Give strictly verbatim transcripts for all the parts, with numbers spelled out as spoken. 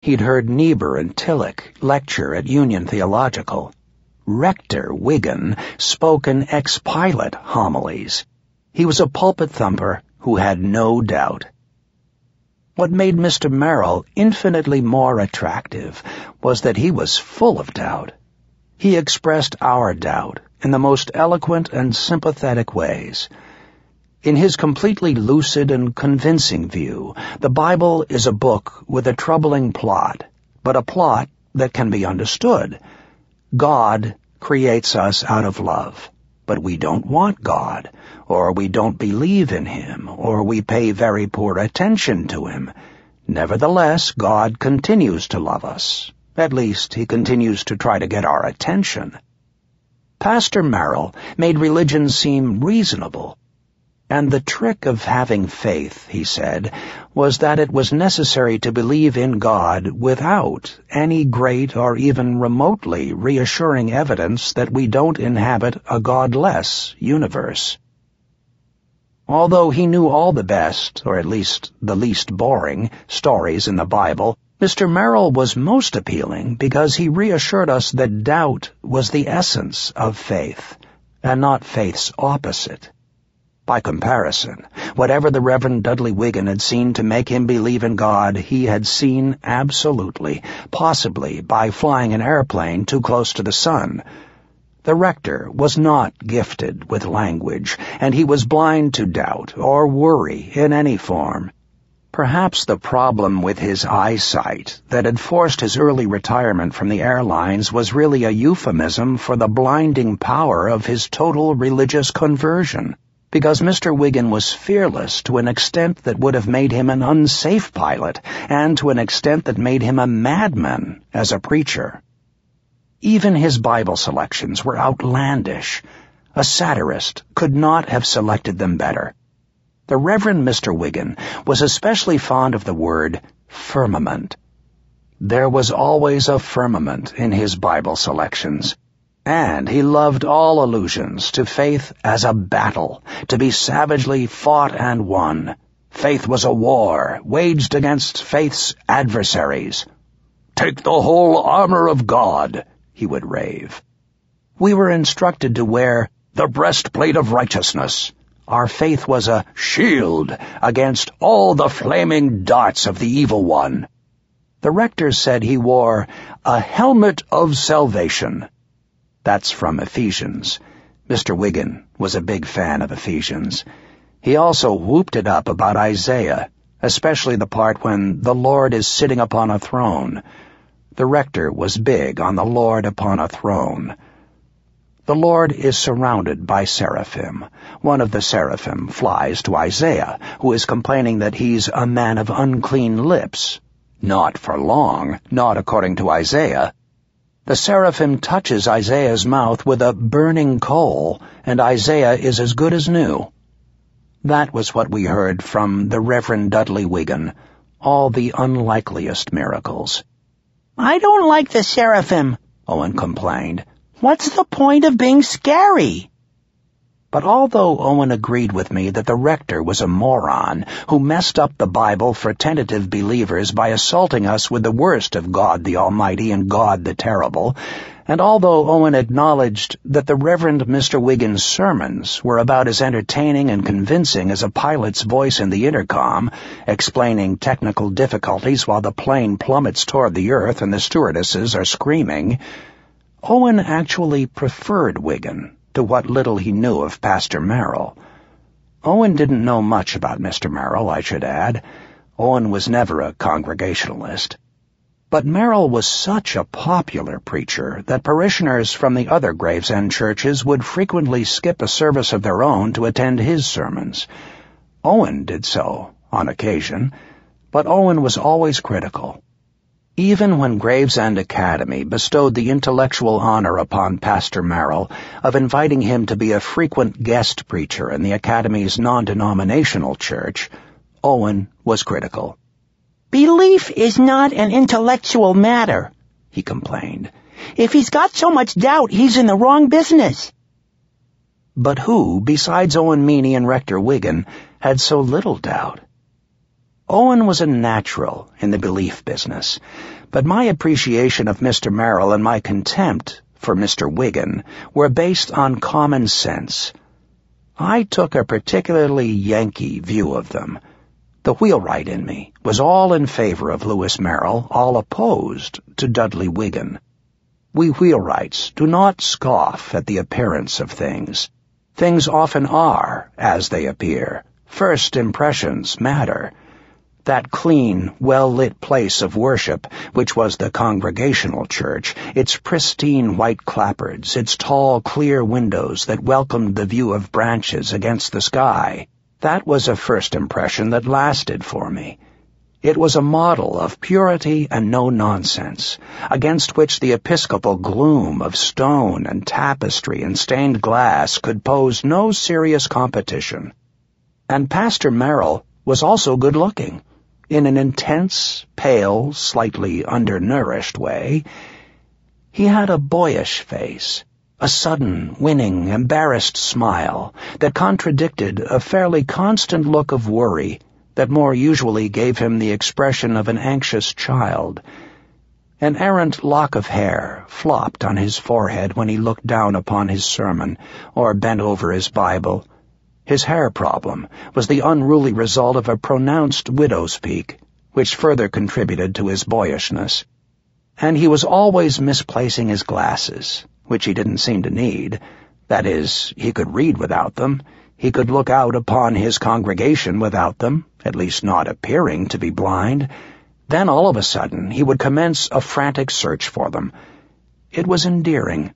He'd heard Niebuhr and Tillich lecture at Union Theological. Rector Wiggin spoke in ex-pilot homilies. He was a pulpit thumper who had no doubt. What made Mister Merrill infinitely more attractive was that he was full of doubt. He expressed our doubt in the most eloquent and sympathetic ways. In his completely lucid and convincing view, the Bible is a book with a troubling plot, but a plot that can be understood. God creates us out of love, but we don't want God, or we don't believe in Him, or we pay very poor attention to Him. Nevertheless, God continues to love us. At least, He continues to try to get our attention. Pastor Merrill made religion seem reasonable. And the trick of having faith, he said, was that it was necessary to believe in God without any great or even remotely reassuring evidence that we don't inhabit a godless universe. Although he knew all the best, or at least the least boring, stories in the Bible, Mister Merrill was most appealing because he reassured us that doubt was the essence of faith, and not faith's opposite. By comparison, whatever the Reverend Dudley Wiggin had seen to make him believe in God, he had seen absolutely, possibly by flying an airplane too close to the sun. The rector was not gifted with language, and he was blind to doubt or worry in any form. Perhaps the problem with his eyesight that had forced his early retirement from the airlines was really a euphemism for the blinding power of his total religious conversion, because Mister Wiggin was fearless to an extent that would have made him an unsafe pilot, and to an extent that made him a madman as a preacher. Even his Bible selections were outlandish. A satirist could not have selected them better. The Reverend Mister Wiggin was especially fond of the word firmament. There was always a firmament in his Bible selections. And he loved all allusions to faith as a battle, to be savagely fought and won. Faith was a war, waged against faith's adversaries. "Take the whole armor of God," he would rave. We were instructed to wear the breastplate of righteousness. Our faith was a shield against all the flaming darts of the evil one. The rector said he wore a helmet of salvation. That's from Ephesians. Mister Wiggin was a big fan of Ephesians. He also whooped it up about Isaiah, especially the part when the Lord is sitting upon a throne. The rector was big on the Lord upon a throne. The Lord is surrounded by seraphim. One of the seraphim flies to Isaiah, who is complaining that he's a man of unclean lips. Not for long, not according to Isaiah. The seraphim touches Isaiah's mouth with a burning coal, and Isaiah is as good as new. That was what we heard from the Reverend Dudley Wiggin, all the unlikeliest miracles. "I don't like the seraphim," Owen complained. "What's the point of being scary?" But although Owen agreed with me that the rector was a moron who messed up the Bible for tentative believers by assaulting us with the worst of God the Almighty and God the Terrible, and although Owen acknowledged that the Reverend Mister Wiggin's sermons were about as entertaining and convincing as a pilot's voice in the intercom, explaining technical difficulties while the plane plummets toward the earth and the stewardesses are screaming, Owen actually preferred Wiggin to what little he knew of Pastor Merrill. Owen didn't know much about Mister Merrill, I should add. Owen was never a Congregationalist. But Merrill was such a popular preacher that parishioners from the other Gravesend churches would frequently skip a service of their own to attend his sermons. Owen did so, on occasion, but Owen was always critical. Even when Gravesend Academy bestowed the intellectual honor upon Pastor Merrill of inviting him to be a frequent guest preacher in the Academy's non-denominational church, Owen was critical. "Belief is not an intellectual matter," he complained. "If he's got so much doubt, he's in the wrong business." But who, besides Owen Meany and Rector Wiggin, had so little doubt? Owen was a natural in the belief business, but my appreciation of Mister Merrill and my contempt for Mister Wiggin were based on common sense. I took a particularly Yankee view of them. The wheelwright in me was all in favor of Lewis Merrill, all opposed to Dudley Wiggin. We wheelwrights do not scoff at the appearance of things. Things often are as they appear. First impressions matter. That clean, well-lit place of worship, which was the Congregational Church, its pristine white clapboards, its tall, clear windows that welcomed the view of branches against the sky, that was a first impression that lasted for me. It was a model of purity and no-nonsense, against which the episcopal gloom of stone and tapestry and stained glass could pose no serious competition. And Pastor Merrill was also good-looking, in an intense, pale, slightly undernourished way. He had a boyish face, a sudden, winning, embarrassed smile that contradicted a fairly constant look of worry that more usually gave him the expression of an anxious child. An errant lock of hair flopped on his forehead when he looked down upon his sermon or bent over his Bible. His hair problem was the unruly result of a pronounced widow's peak, which further contributed to his boyishness. And he was always misplacing his glasses, which he didn't seem to need. That is, he could read without them. He could look out upon his congregation without them, at least not appearing to be blind. Then all of a sudden he would commence a frantic search for them. It was endearing.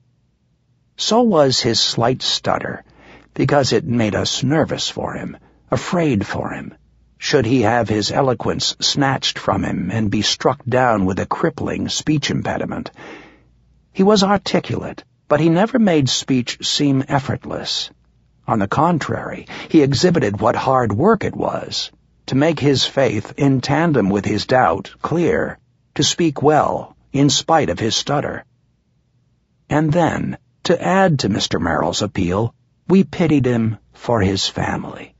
So was his slight stutter, because it made us nervous for him, afraid for him. Should he have his eloquence snatched from him and be struck down with a crippling speech impediment? He was articulate, but he never made speech seem effortless. On the contrary, he exhibited what hard work it was, to make his faith in tandem with his doubt clear, to speak well, in spite of his stutter. And then, to add to Mister Merrill's appeal, we pitied him for his family.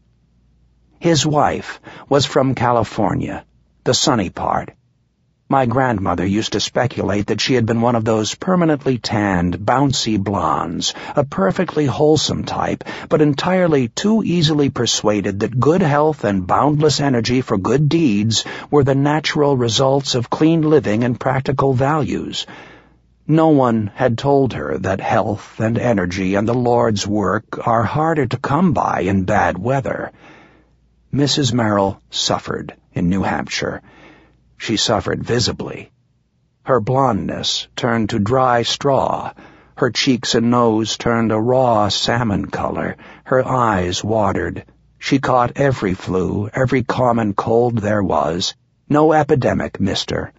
His wife was from California, the sunny part. My grandmother used to speculate that she had been one of those permanently tanned, bouncy blondes, a perfectly wholesome type, but entirely too easily persuaded that good health and boundless energy for good deeds were the natural results of clean living and practical values. No one had told her that health and energy and the Lord's work are harder to come by in bad weather. Missus Merrill suffered in New Hampshire. She suffered visibly. Her blondness turned to dry straw. Her cheeks and nose turned a raw salmon color. Her eyes watered. She caught every flu, every common cold there was. No epidemic missed her.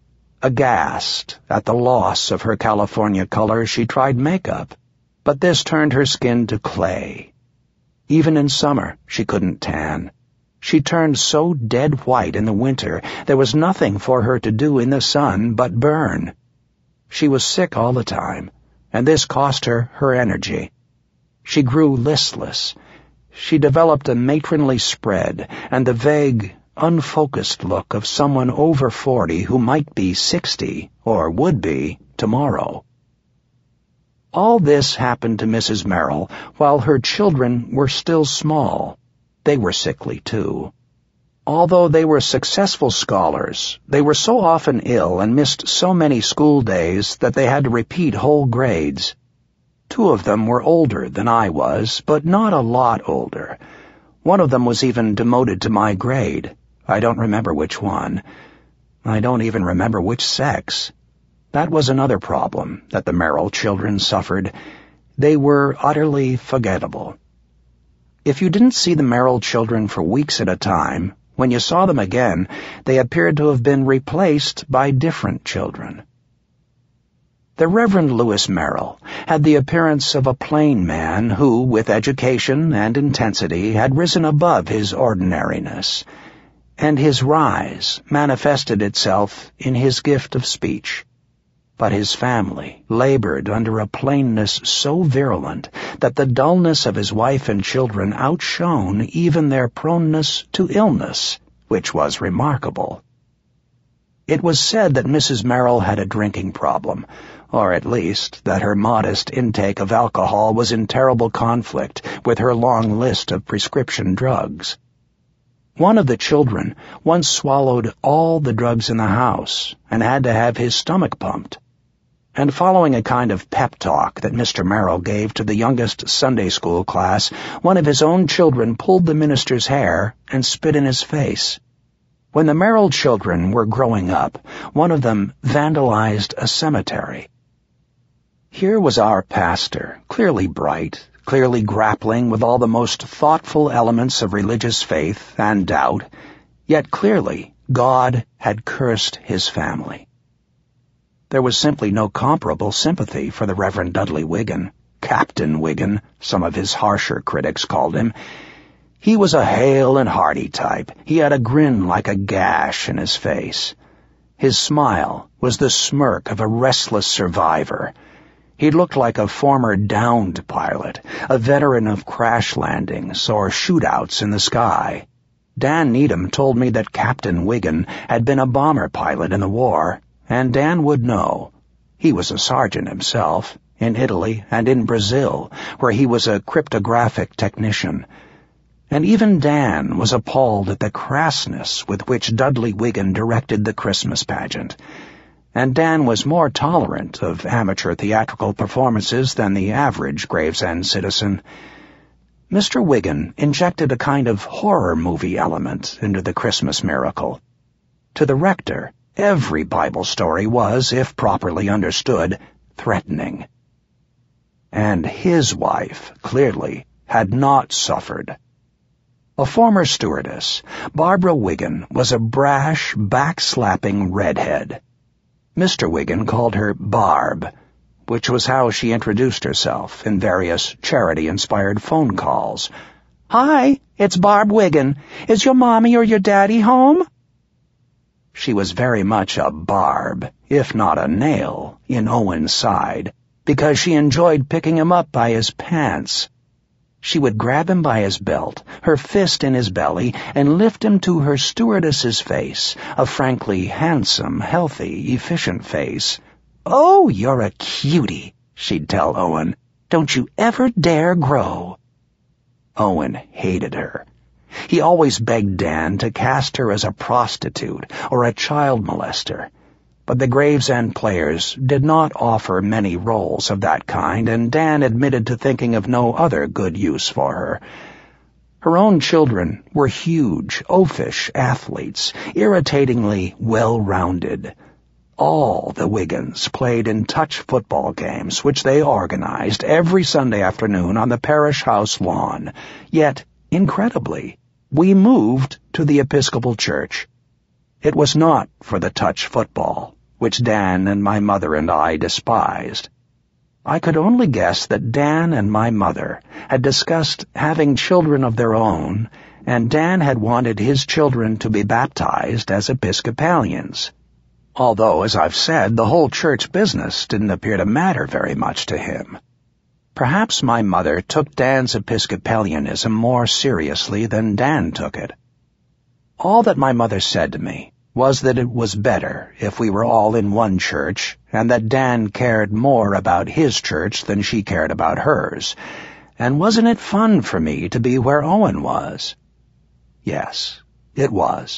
Aghast at the loss of her California color, she tried makeup, but this turned her skin to clay. Even in summer, she couldn't tan. She turned so dead white in the winter, there was nothing for her to do in the sun but burn. She was sick all the time, and this cost her her energy. She grew listless. She developed a matronly spread and the vague, unfocused look of someone over forty who might be sixty, or would be, tomorrow. All this happened to Missus Merrill while her children were still small. They were sickly, too. Although they were successful scholars, they were so often ill and missed so many school days that they had to repeat whole grades. Two of them were older than I was, but not a lot older. One of them was even demoted to my grade. I don't remember which one. I don't even remember which sex. That was another problem that the Merrill children suffered. They were utterly forgettable. If you didn't see the Merrill children for weeks at a time, when you saw them again, they appeared to have been replaced by different children. The Reverend Lewis Merrill had the appearance of a plain man who, with education and intensity, had risen above his ordinariness, and his rise manifested itself in his gift of speech. But his family labored under a plainness so virulent that the dullness of his wife and children outshone even their proneness to illness which was remarkable. It was said that Missus Merrill had a drinking problem, or at least that her modest intake of alcohol was in terrible conflict with her long list of prescription drugs. One of the children once swallowed all the drugs in the house and had to have his stomach pumped. And following a kind of pep talk that Mister Merrill gave to the youngest Sunday school class, one of his own children pulled the minister's hair and spit in his face. When the Merrill children were growing up, one of them vandalized a cemetery. Here was our pastor, clearly bright, clearly grappling with all the most thoughtful elements of religious faith and doubt, yet clearly God had cursed his family. There was simply no comparable sympathy for the Reverend Dudley Wiggin, Captain Wiggin, some of his harsher critics called him. He was a hale and hearty type. He had a grin like a gash in his face. His smile was the smirk of a restless survivor. He looked like a former downed pilot, a veteran of crash landings or shootouts in the sky. Dan Needham told me that Captain Wiggin had been a bomber pilot in the war, and Dan would know. He was a sergeant himself, in Italy and in Brazil, where he was a cryptographic technician. And even Dan was appalled at the crassness with which Dudley Wiggin directed the Christmas pageant. And Dan was more tolerant of amateur theatrical performances than the average Gravesend citizen. Mister Wiggin injected a kind of horror movie element into the Christmas miracle. To the rector, every Bible story was, if properly understood, threatening. And his wife, clearly, had not suffered. A former stewardess, Barbara Wiggin was a brash, back-slapping redhead. Mister Wiggin called her Barb, which was how she introduced herself in various charity-inspired phone calls. "Hi, it's Barb Wiggin. Is your mommy or your daddy home?" She was very much a barb, if not a nail, in Owen's side, because she enjoyed picking him up by his pants. She would grab him by his belt, her fist in his belly, and lift him to her stewardess's face, a frankly handsome, healthy, efficient face. "Oh, you're a cutie," she'd tell Owen. "Don't you ever dare grow." Owen hated her. He always begged Dan to cast her as a prostitute or a child molester. But the Gravesend players did not offer many roles of that kind, and Dan admitted to thinking of no other good use for her. Her own children were huge, oafish athletes, irritatingly well-rounded. All the Wiggins played in touch football games, which they organized every Sunday afternoon on the parish house lawn. Yet, incredibly, we moved to the Episcopal Church. It was not for the touch football, which Dan and my mother and I despised. I could only guess that Dan and my mother had discussed having children of their own, and Dan had wanted his children to be baptized as Episcopalians. Although, as I've said, the whole church business didn't appear to matter very much to him. Perhaps my mother took Dan's Episcopalianism more seriously than Dan took it. All that my mother said to me was that it was better if we were all in one church, and that Dan cared more about his church than she cared about hers. And wasn't it fun for me to be where Owen was? Yes, it was.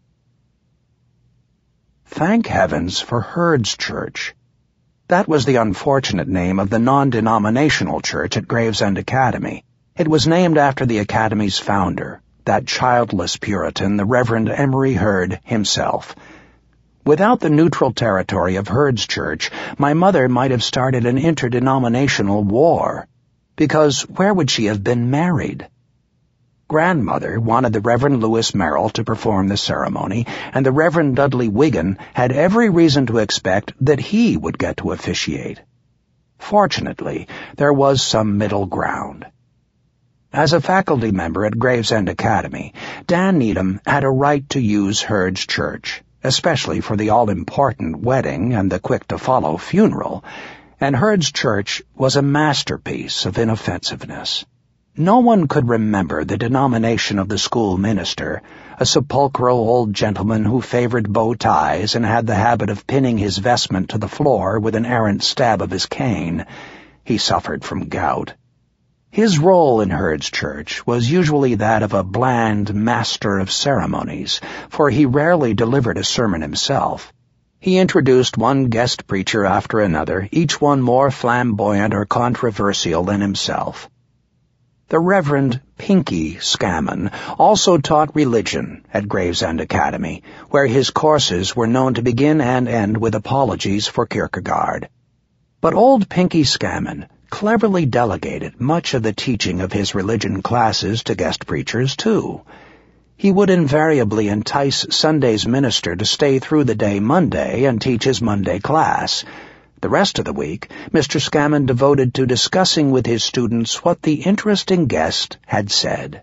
Thank heavens for Hurd's Church. That was the unfortunate name of the non-denominational church at Gravesend Academy. It was named after the Academy's founder, that childless Puritan, the Reverend Emery Hurd himself. Without the neutral territory of Hurd's Church, my mother might have started an interdenominational war, because where would she have been married? Grandmother wanted the Reverend Lewis Merrill to perform the ceremony, and the Reverend Dudley Wiggin had every reason to expect that he would get to officiate. Fortunately, there was some middle ground. As a faculty member at Gravesend Academy, Dan Needham had a right to use Hurd's Church, especially for the all-important wedding and the quick-to-follow funeral, and Hurd's Church was a masterpiece of inoffensiveness. No one could remember the denomination of the school minister, a sepulchral old gentleman who favored bow ties and had the habit of pinning his vestment to the floor with an errant stab of his cane. He suffered from gout. His role in Hurd's Church was usually that of a bland master of ceremonies, for he rarely delivered a sermon himself. He introduced one guest preacher after another, each one more flamboyant or controversial than himself. The Reverend Pinky Scammon also taught religion at Gravesend Academy, where his courses were known to begin and end with apologies for Kierkegaard. But old Pinky Scammon cleverly delegated much of the teaching of his religion classes to guest preachers, too. He would invariably entice Sunday's minister to stay through the day Monday and teach his Monday class. The rest of the week, Mister Scammon devoted to discussing with his students what the interesting guest had said.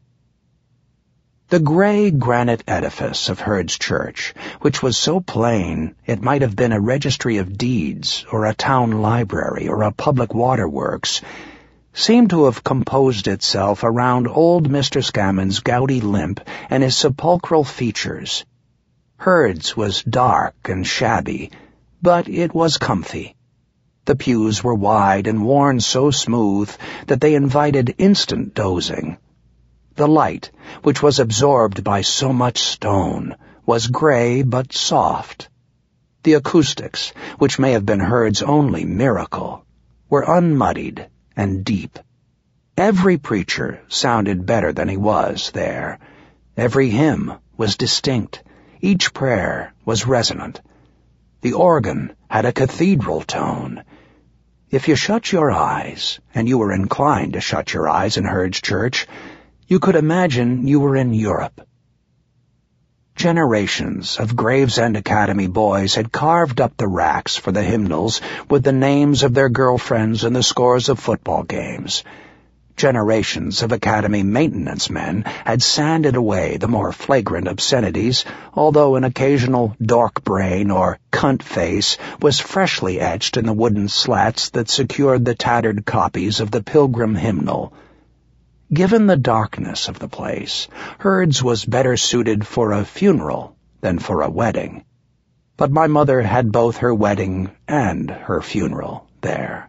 The gray granite edifice of Hurd's Church, which was so plain it might have been a registry of deeds or a town library or a public waterworks, seemed to have composed itself around old Mister Scammon's gouty limp and his sepulchral features. Hurd's was dark and shabby, but it was comfy. The pews were wide and worn so smooth that they invited instant dozing. The light, which was absorbed by so much stone, was gray but soft. The acoustics, which may have been Hurd's only miracle, were unmuddied and deep. Every preacher sounded better than he was there. Every hymn was distinct. Each prayer was resonant. The organ had a cathedral tone. If you shut your eyes, and you were inclined to shut your eyes in Hurd's Church, you could imagine you were in Europe. Generations of Gravesend Academy boys had carved up the racks for the hymnals with the names of their girlfriends and the scores of football games. Generations of Academy maintenance men had sanded away the more flagrant obscenities, although an occasional dork brain or cunt face was freshly etched in the wooden slats that secured the tattered copies of the Pilgrim hymnal. Given the darkness of the place, Hurd's was better suited for a funeral than for a wedding. But my mother had both her wedding and her funeral there.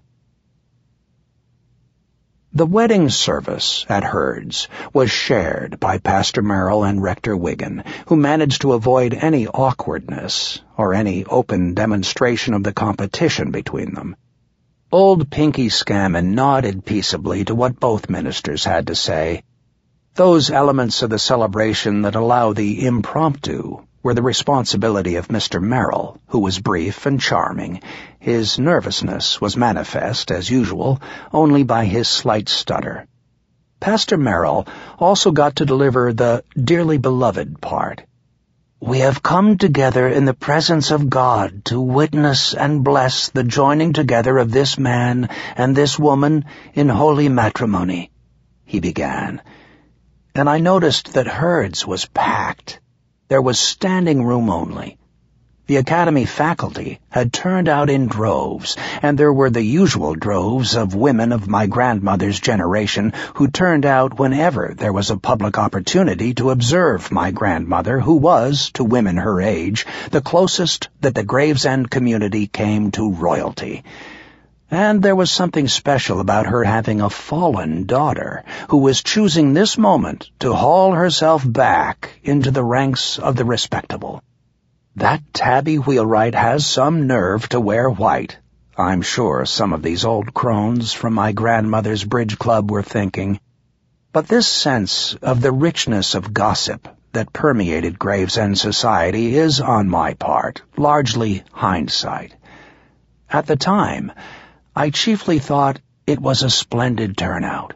The wedding service at Hurd's was shared by Pastor Merrill and Rector Wiggin, who managed to avoid any awkwardness or any open demonstration of the competition between them. Old Pinky Scammon nodded peaceably to what both ministers had to say. Those elements of the celebration that allow the impromptu were the responsibility of Mister Merrill, who was brief and charming. His nervousness was manifest, as usual, only by his slight stutter. Pastor Merrill also got to deliver the dearly beloved part. "We have come together in the presence of God to witness and bless the joining together of this man and this woman in holy matrimony," he began. And I noticed that Hurd's was packed. There was standing room only. The Academy faculty had turned out in droves, and there were the usual droves of women of my grandmother's generation who turned out whenever there was a public opportunity to observe my grandmother, who was, to women her age, the closest that the Gravesend community came to royalty. And there was something special about her having a fallen daughter who was choosing this moment to haul herself back into the ranks of the respectable. "That tabby wheelwright has some nerve to wear white," I'm sure some of these old crones from my grandmother's bridge club were thinking. But this sense of the richness of gossip that permeated Gravesend society is, on my part, largely hindsight. At the time, I chiefly thought it was a splendid turnout.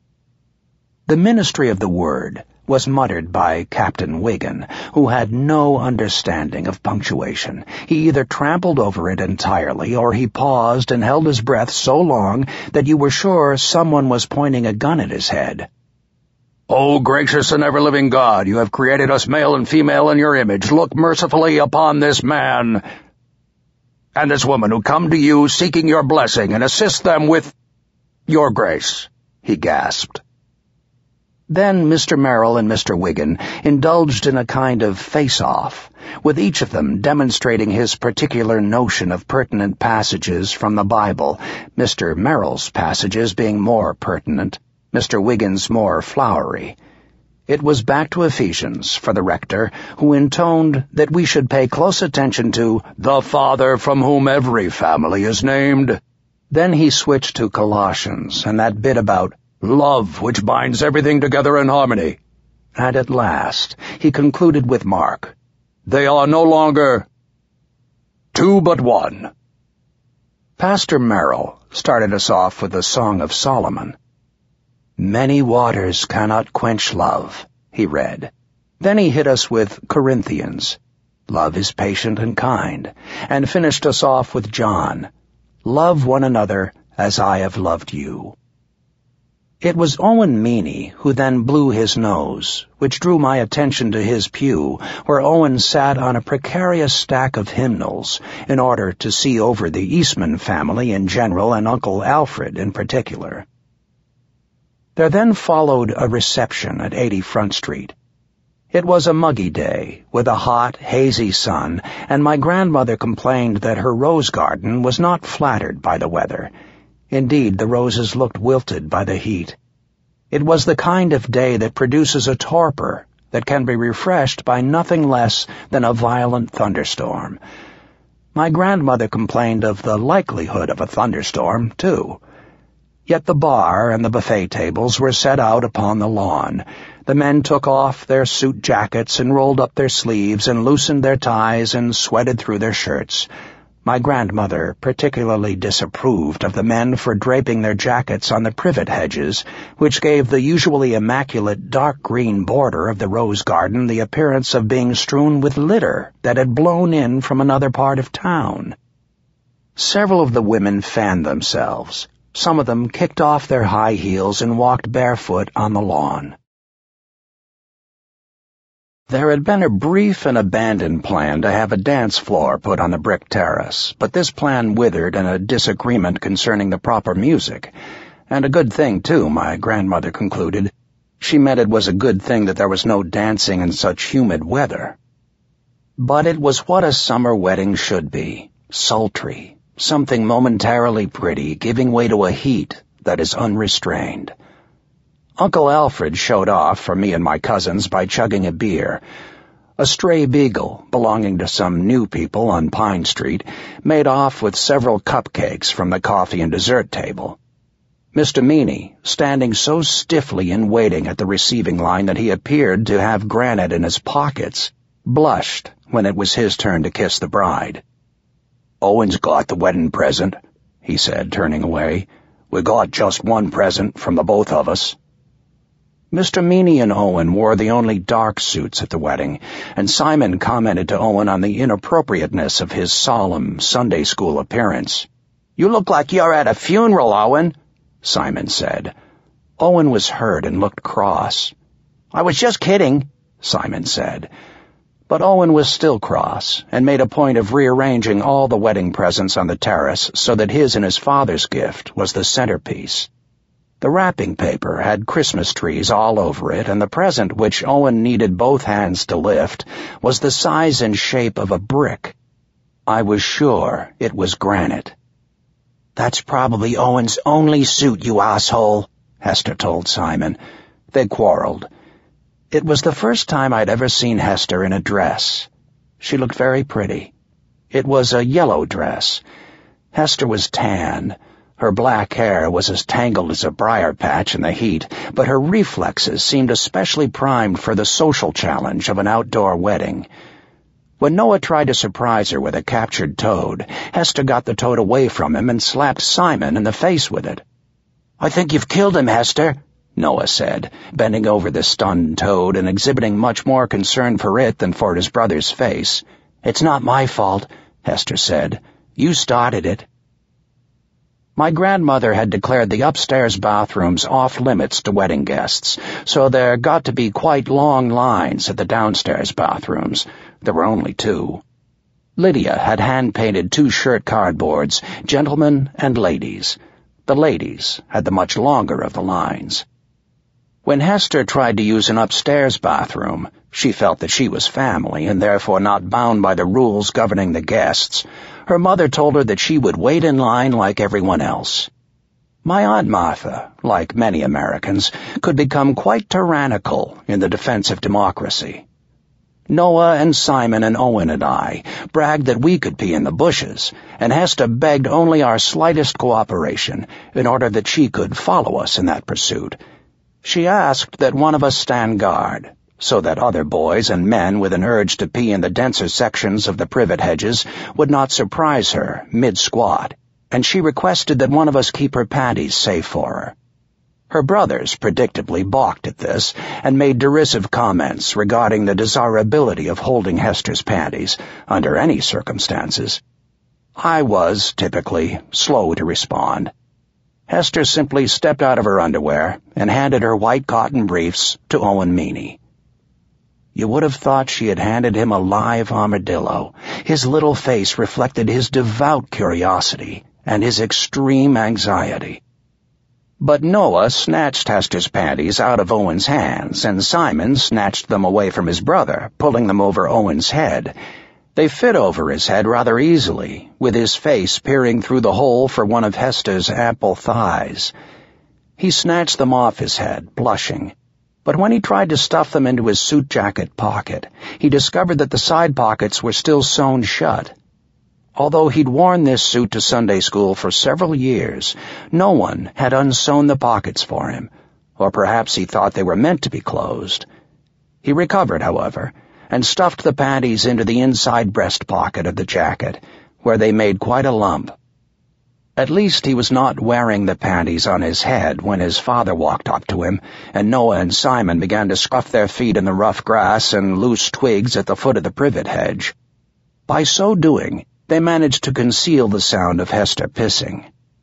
The ministry of the word was muttered by Captain Wiggin, who had no understanding of punctuation. He either trampled over it entirely, or he paused and held his breath so long that you were sure someone was pointing a gun at his head. "O gracious and ever-living God, you have created us male and female in your image. Look mercifully upon this man and this woman who come to you seeking your blessing, and assist them with your grace," he gasped. Then Mister Merrill and Mister Wiggin indulged in a kind of face-off, with each of them demonstrating his particular notion of pertinent passages from the Bible, Mister Merrill's passages being more pertinent, Mister Wiggin's more flowery. It was back to Ephesians for the rector, who intoned that we should pay close attention to the Father from whom every family is named. Then he switched to Colossians and that bit about love which binds everything together in harmony. And at last he concluded with Mark, they are no longer two but one. Pastor Merrill started us off with the Song of Solomon. Many waters cannot quench love, he read. Then he hit us with Corinthians, love is patient and kind, and finished us off with John, love one another as I have loved you. It was Owen Meany who then blew his nose, which drew my attention to his pew, where Owen sat on a precarious stack of hymnals in order to see over the Eastman family in general and Uncle Alfred in particular. There then followed a reception at eighty Front Street. It was a muggy day, with a hot, hazy sun, and my grandmother complained that her rose garden was not flattered by the weather. Indeed, the roses looked wilted by the heat. It was the kind of day that produces a torpor that can be refreshed by nothing less than a violent thunderstorm. My grandmother complained of the likelihood of a thunderstorm, too. Yet the bar and the buffet tables were set out upon the lawn. The men took off their suit jackets and rolled up their sleeves and loosened their ties and sweated through their shirts. My grandmother particularly disapproved of the men for draping their jackets on the privet hedges, which gave the usually immaculate dark green border of the rose garden the appearance of being strewn with litter that had blown in from another part of town. Several of the women fanned themselves. Some of them kicked off their high heels and walked barefoot on the lawn. There had been a brief and abandoned plan to have a dance floor put on the brick terrace, but this plan withered in a disagreement concerning the proper music. And a good thing, too, my grandmother concluded. She meant it was a good thing that there was no dancing in such humid weather. But it was what a summer wedding should be, sultry, something momentarily pretty, giving way to a heat that is unrestrained. Uncle Alfred showed off for me and my cousins by chugging a beer. A stray beagle, belonging to some new people on Pine Street, made off with several cupcakes from the coffee and dessert table. Mister Meany, standing so stiffly in waiting at the receiving line that he appeared to have granite in his pockets, blushed when it was his turn to kiss the bride. "Owen's got the wedding present," he said, turning away. "We got just one present from the both of us." Mister Meany and Owen wore the only dark suits at the wedding, and Simon commented to Owen on the inappropriateness of his solemn Sunday school appearance. "You look like you're at a funeral, Owen," Simon said. Owen was hurt and looked cross. "I was just kidding," Simon said. But Owen was still cross, and made a point of rearranging all the wedding presents on the terrace so that his and his father's gift was the centerpiece. The wrapping paper had Christmas trees all over it, and the present, which Owen needed both hands to lift, was the size and shape of a brick. I was sure it was granite. "That's probably Owen's only suit, you asshole," Hester told Simon. They quarreled. It was the first time I'd ever seen Hester in a dress. She looked very pretty. It was a yellow dress. Hester was tan. Her black hair was as tangled as a briar patch in the heat, but her reflexes seemed especially primed for the social challenge of an outdoor wedding. When Noah tried to surprise her with a captured toad, Hester got the toad away from him and slapped Simon in the face with it. "I think you've killed him, Hester," Noah said, bending over the stunned toad and exhibiting much more concern for it than for his brother's face. "It's not my fault," Hester said. "You started it." My grandmother had declared the upstairs bathrooms off-limits to wedding guests, so there got to be quite long lines at the downstairs bathrooms. There were only two. Lydia had hand-painted two shirt cardboards, gentlemen and ladies. The ladies had the much longer of the lines. When Hester tried to use an upstairs bathroom, she felt that she was family and therefore not bound by the rules governing the guests. Her mother told her that she would wait in line like everyone else. My Aunt Martha, like many Americans, could become quite tyrannical in the defense of democracy. Noah and Simon and Owen and I bragged that we could pee in the bushes, and Hester begged only our slightest cooperation in order that she could follow us in that pursuit. She asked that one of us stand guard, so that other boys and men with an urge to pee in the denser sections of the privet hedges would not surprise her mid-squat, and she requested that one of us keep her panties safe for her. Her brothers predictably balked at this and made derisive comments regarding the desirability of holding Hester's panties under any circumstances. I was, typically, slow to respond. Hester simply stepped out of her underwear and handed her white cotton briefs to Owen Meany. You would have thought she had handed him a live armadillo. His little face reflected his devout curiosity and his extreme anxiety. But Noah snatched Hester's panties out of Owen's hands, and Simon snatched them away from his brother, pulling them over Owen's head. They fit over his head rather easily, with his face peering through the hole for one of Hester's ample thighs. He snatched them off his head, blushing, but when he tried to stuff them into his suit jacket pocket, he discovered that the side pockets were still sewn shut. Although he'd worn this suit to Sunday school for several years, no one had unsewn the pockets for him, or perhaps he thought they were meant to be closed. He recovered, however, and stuffed the panties into the inside breast pocket of the jacket, where they made quite a lump. At least he was not wearing the panties on his head when his father walked up to him, and Noah and Simon began to scuff their feet in the rough grass and loose twigs at the foot of the privet hedge. By so doing, they managed to conceal the sound of Hester pissing.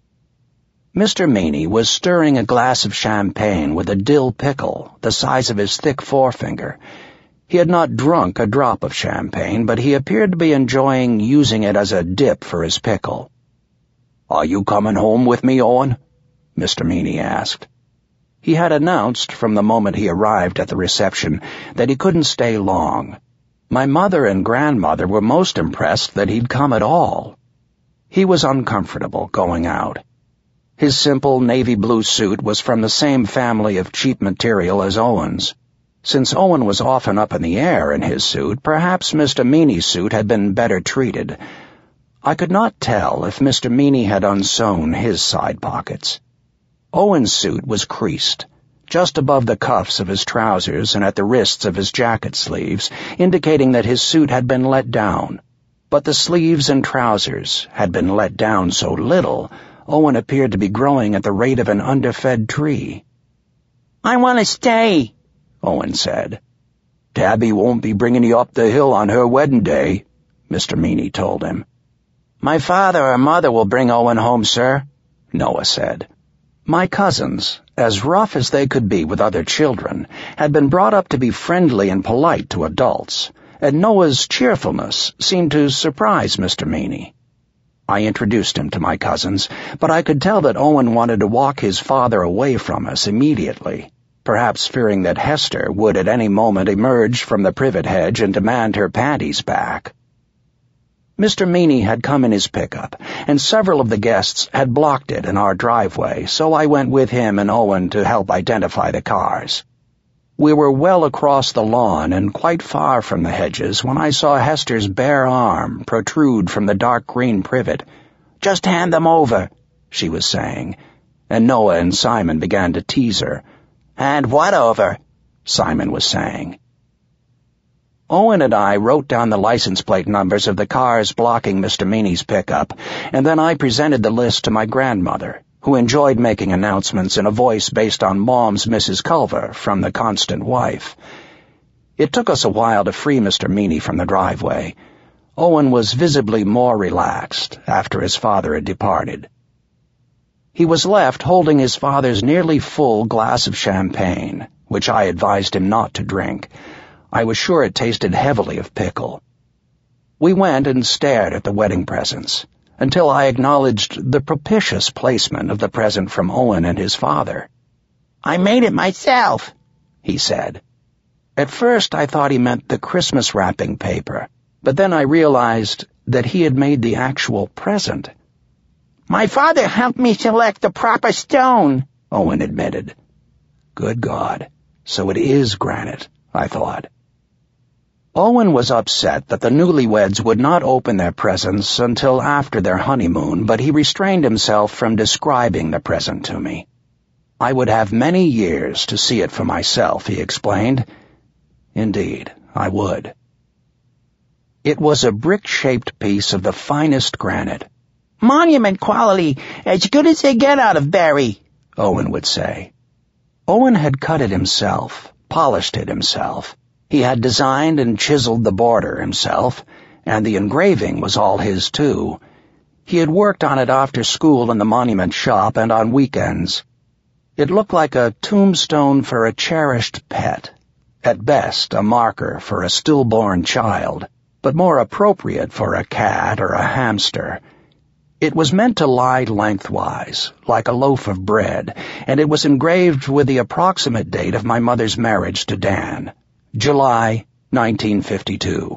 Mister Meany was stirring a glass of champagne with a dill pickle the size of his thick forefinger. He had not drunk a drop of champagne, but he appeared to be enjoying using it as a dip for his pickle. "Are you coming home with me, Owen?" Mister Meany asked. He had announced from the moment he arrived at the reception that he couldn't stay long. My mother and grandmother were most impressed that he'd come at all. He was uncomfortable going out. His simple navy blue suit was from the same family of cheap material as Owen's. Since Owen was often up in the air in his suit, perhaps Mister Meany's suit had been better treated. I could not tell if Mister Meany had unsewn his side pockets. Owen's suit was creased, just above the cuffs of his trousers and at the wrists of his jacket sleeves, indicating that his suit had been let down. But the sleeves and trousers had been let down so little, Owen appeared to be growing at the rate of an underfed tree. "I want to stay," Owen said. "Tabby won't be bringing you up the hill on her wedding day," Mister Meany told him. "My father or mother will bring Owen home, sir," Noah said. My cousins, as rough as they could be with other children, had been brought up to be friendly and polite to adults, and Noah's cheerfulness seemed to surprise Mister Meany. I introduced him to my cousins, but I could tell that Owen wanted to walk his father away from us immediately, perhaps fearing that Hester would at any moment emerge from the privet hedge and demand her panties back. Mister Meany had come in his pickup, and several of the guests had blocked it in our driveway, so I went with him and Owen to help identify the cars. We were well across the lawn and quite far from the hedges when I saw Hester's bare arm protrude from the dark green privet. "Just hand them over," she was saying, and Noah and Simon began to tease her. "Hand what over?" Simon was saying. Owen and I wrote down the license plate numbers of the cars blocking Mister Meany's pickup, and then I presented the list to my grandmother, who enjoyed making announcements in a voice based on Mom's Missus Culver from The Constant Wife. It took us a while to free Mister Meany from the driveway. Owen was visibly more relaxed after his father had departed. He was left holding his father's nearly full glass of champagne, which I advised him not to drink. I was sure it tasted heavily of pickle. We went and stared at the wedding presents, until I acknowledged the propitious placement of the present from Owen and his father. I made it myself, he said. At first I thought he meant the Christmas wrapping paper, but then I realized that he had made the actual present. My father helped me select the proper stone, Owen admitted. Good God, so it is granite, I thought. Owen was upset that the newlyweds would not open their presents until after their honeymoon, but he restrained himself from describing the present to me. I would have many years to see it for myself, he explained. Indeed, I would. It was a brick-shaped piece of the finest granite. Monument quality, as good as they get out of Barry, Owen would say. Owen had cut it himself, polished it himself. He had designed and chiseled the border himself, and the engraving was all his too. He had worked on it after school in the monument shop and on weekends. It looked like a tombstone for a cherished pet, at best a marker for a stillborn child, but more appropriate for a cat or a hamster. It was meant to lie lengthwise, like a loaf of bread, and it was engraved with the approximate date of my mother's marriage to Dan, July nineteen fifty-two.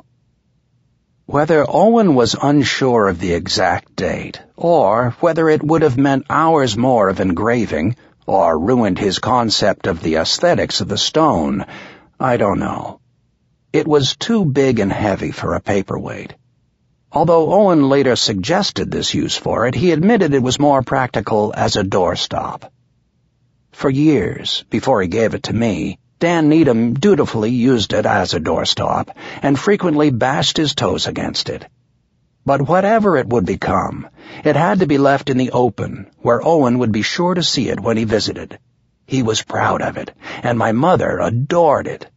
Whether Owen was unsure of the exact date, or whether it would have meant hours more of engraving, or ruined his concept of the aesthetics of the stone, I don't know. It was too big and heavy for a paperweight. Although Owen later suggested this use for it, he admitted it was more practical as a doorstop. For years, before he gave it to me, Dan Needham dutifully used it as a doorstop and frequently bashed his toes against it. But whatever it would become, it had to be left in the open, where Owen would be sure to see it when he visited. He was proud of it, and my mother adored it.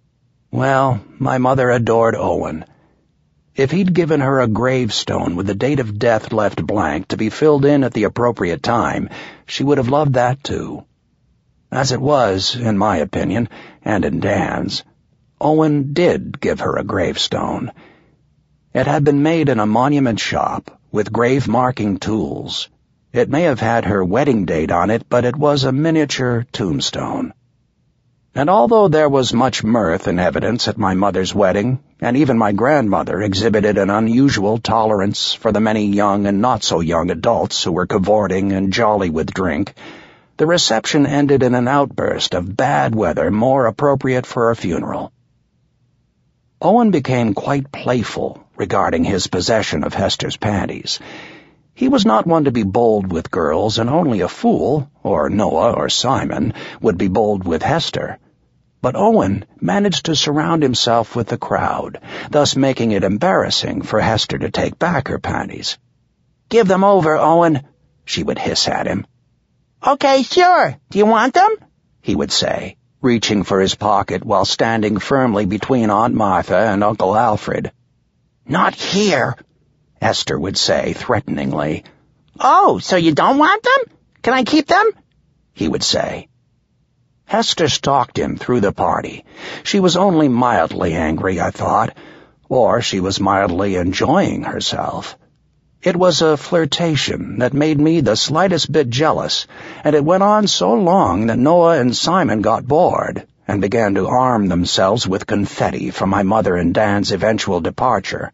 Well, my mother adored Owen. If he'd given her a gravestone with the date of death left blank to be filled in at the appropriate time, she would have loved that too. As it was, in my opinion, and in Dan's, Owen did give her a gravestone. It had been made in a monument shop, with grave-marking tools. It may have had her wedding date on it, but it was a miniature tombstone. And although there was much mirth in evidence at my mother's wedding, and even my grandmother exhibited an unusual tolerance for the many young and not-so-young adults who were cavorting and jolly with drink, the reception ended in an outburst of bad weather more appropriate for a funeral. Owen became quite playful regarding his possession of Hester's panties. He was not one to be bold with girls, and only a fool, or Noah or Simon, would be bold with Hester. But Owen managed to surround himself with the crowd, thus making it embarrassing for Hester to take back her panties. "Give them over, Owen," she would hiss at him. "Okay, sure. Do you want them?" he would say, reaching for his pocket while standing firmly between Aunt Martha and Uncle Alfred. "Not here," Hester would say threateningly. "Oh, so you don't want them? Can I keep them?" he would say. Hester stalked him through the party. She was only mildly angry, I thought, or she was mildly enjoying herself. It was a flirtation that made me the slightest bit jealous, and it went on so long that Noah and Simon got bored and began to arm themselves with confetti for my mother and Dan's eventual departure.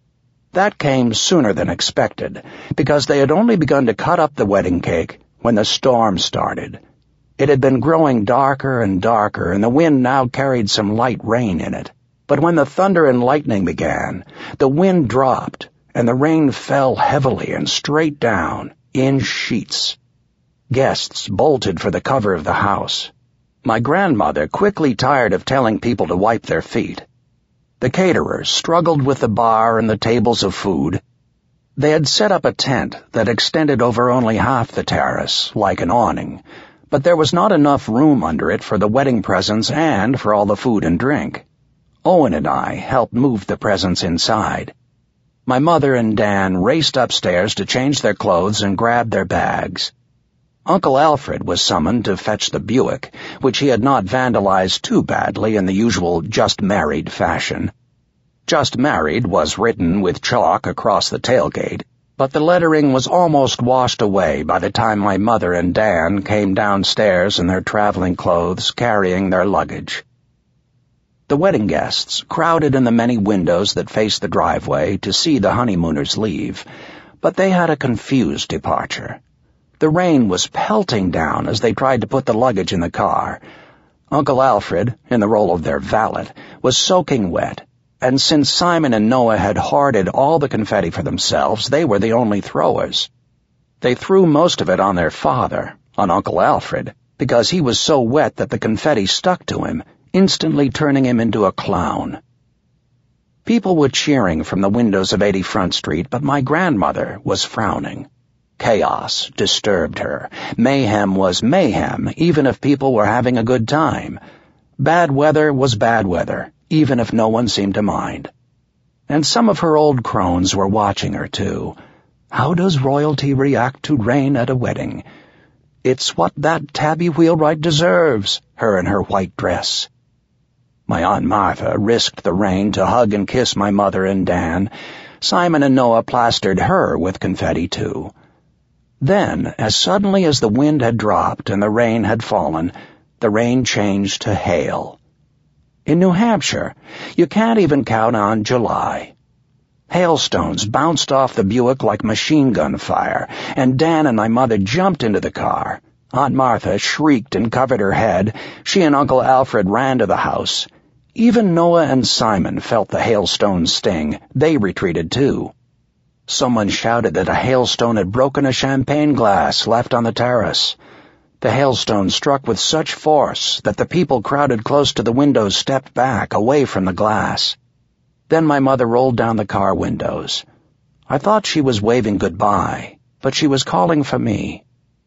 That came sooner than expected, because they had only begun to cut up the wedding cake when the storm started. It had been growing darker and darker, and the wind now carried some light rain in it. But when the thunder and lightning began, the wind dropped, and the rain fell heavily and straight down, in sheets. Guests bolted for the cover of the house. My grandmother quickly tired of telling people to wipe their feet. The caterers struggled with the bar and the tables of food. They had set up a tent that extended over only half the terrace, like an awning, but there was not enough room under it for the wedding presents and for all the food and drink. Owen and I helped move the presents inside. My mother and Dan raced upstairs to change their clothes and grab their bags. Uncle Alfred was summoned to fetch the Buick, which he had not vandalized too badly in the usual just-married fashion. Just Married was written with chalk across the tailgate, but the lettering was almost washed away by the time my mother and Dan came downstairs in their traveling clothes carrying their luggage. The wedding guests crowded in the many windows that faced the driveway to see the honeymooners leave, but they had a confused departure. The rain was pelting down as they tried to put the luggage in the car. Uncle Alfred, in the role of their valet, was soaking wet, and since Simon and Noah had hoarded all the confetti for themselves, they were the only throwers. They threw most of it on their father, on Uncle Alfred, because he was so wet that the confetti stuck to him, instantly turning him into a clown. People were cheering from the windows of eighty Front Street, but my grandmother was frowning. Chaos disturbed her. Mayhem was mayhem, even if people were having a good time. Bad weather was bad weather, even if no one seemed to mind. And some of her old crones were watching her, too. How does royalty react to rain at a wedding? It's what that Tabby Wheelwright deserves, her in her white dress. My Aunt Martha risked the rain to hug and kiss my mother and Dan. Simon and Noah plastered her with confetti, too. Then, as suddenly as the wind had dropped and the rain had fallen, the rain changed to hail. In New Hampshire, you can't even count on July. Hailstones bounced off the Buick like machine gun fire, and Dan and my mother jumped into the car. Aunt Martha shrieked and covered her head. She and Uncle Alfred ran to the house. Even Noah and Simon felt the hailstone's sting. They retreated, too. Someone shouted that a hailstone had broken a champagne glass left on the terrace. The hailstone struck with such force that the people crowded close to the windows stepped back, away from the glass. Then my mother rolled down the car windows. I thought she was waving goodbye, but she was calling for me.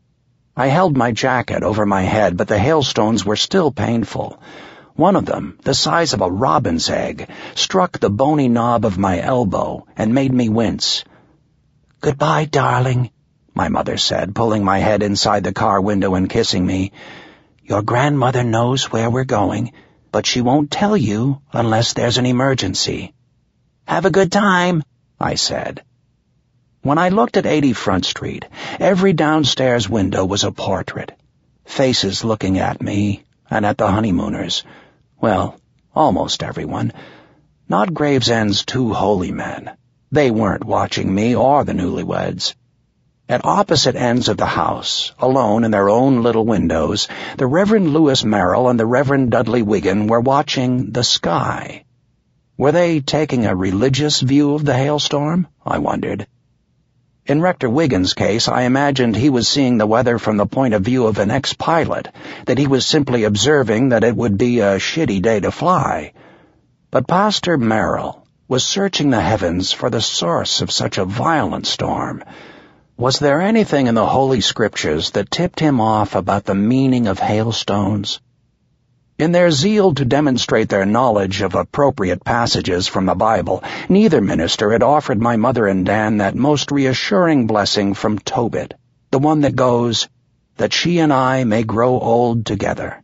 I held my jacket over my head, but the hailstones were still painful. One of them, the size of a robin's egg, struck the bony knob of my elbow and made me wince. "Goodbye, darling," my mother said, pulling my head inside the car window and kissing me. "Your grandmother knows where we're going, but she won't tell you unless there's an emergency." "Have a good time," I said. When I looked at eighty Front Street, every downstairs window was a portrait. Faces looking at me and at the honeymooners. Well, almost everyone. Not Gravesend's two holy men. They weren't watching me or the newlyweds. At opposite ends of the house, alone in their own little windows, the Reverend Lewis Merrill and the Reverend Dudley Wiggin were watching the sky. Were they taking a religious view of the hailstorm? I wondered. In Rector Wiggin's case, I imagined he was seeing the weather from the point of view of an ex-pilot, that he was simply observing that it would be a shitty day to fly. But Pastor Merrill was searching the heavens for the source of such a violent storm. Was there anything in the Holy Scriptures that tipped him off about the meaning of hailstones? In their zeal to demonstrate their knowledge of appropriate passages from the Bible, neither minister had offered my mother and Dan that most reassuring blessing from Tobit, the one that goes, "That she and I may grow old together."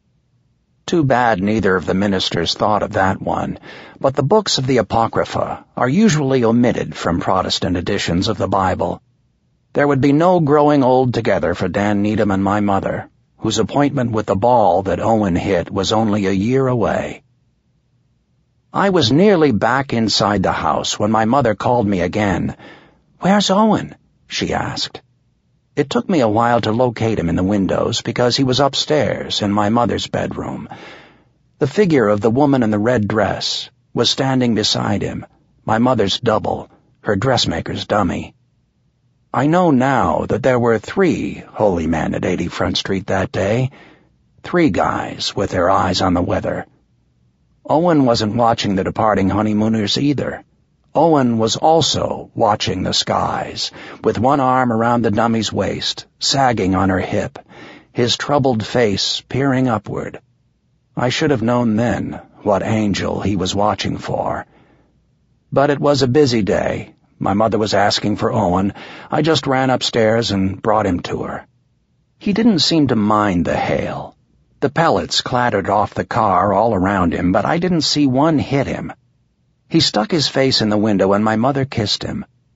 Too bad neither of the ministers thought of that one, but the books of the Apocrypha are usually omitted from Protestant editions of the Bible. There would be no growing old together for Dan Needham and my mother, whose appointment with the ball that Owen hit was only a year away. I was nearly back inside the house when my mother called me again. "Where's Owen?" she asked. It took me a while to locate him in the windows because he was upstairs in my mother's bedroom. The figure of the woman in the red dress was standing beside him, my mother's double, her dressmaker's dummy. I know now that there were three holy men at eighty Front Street that day, three guys with their eyes on the weather. Owen wasn't watching the departing honeymooners either. Owen was also watching the skies, with one arm around the dummy's waist, sagging on her hip, his troubled face peering upward. I should have known then what angel he was watching for. But it was a busy day. My mother was asking for Owen. I just ran upstairs and brought him to her. He didn't seem to mind the hail. The pellets clattered off the car all around him, but I didn't see one hit him. He stuck his face in the window and my mother kissed him.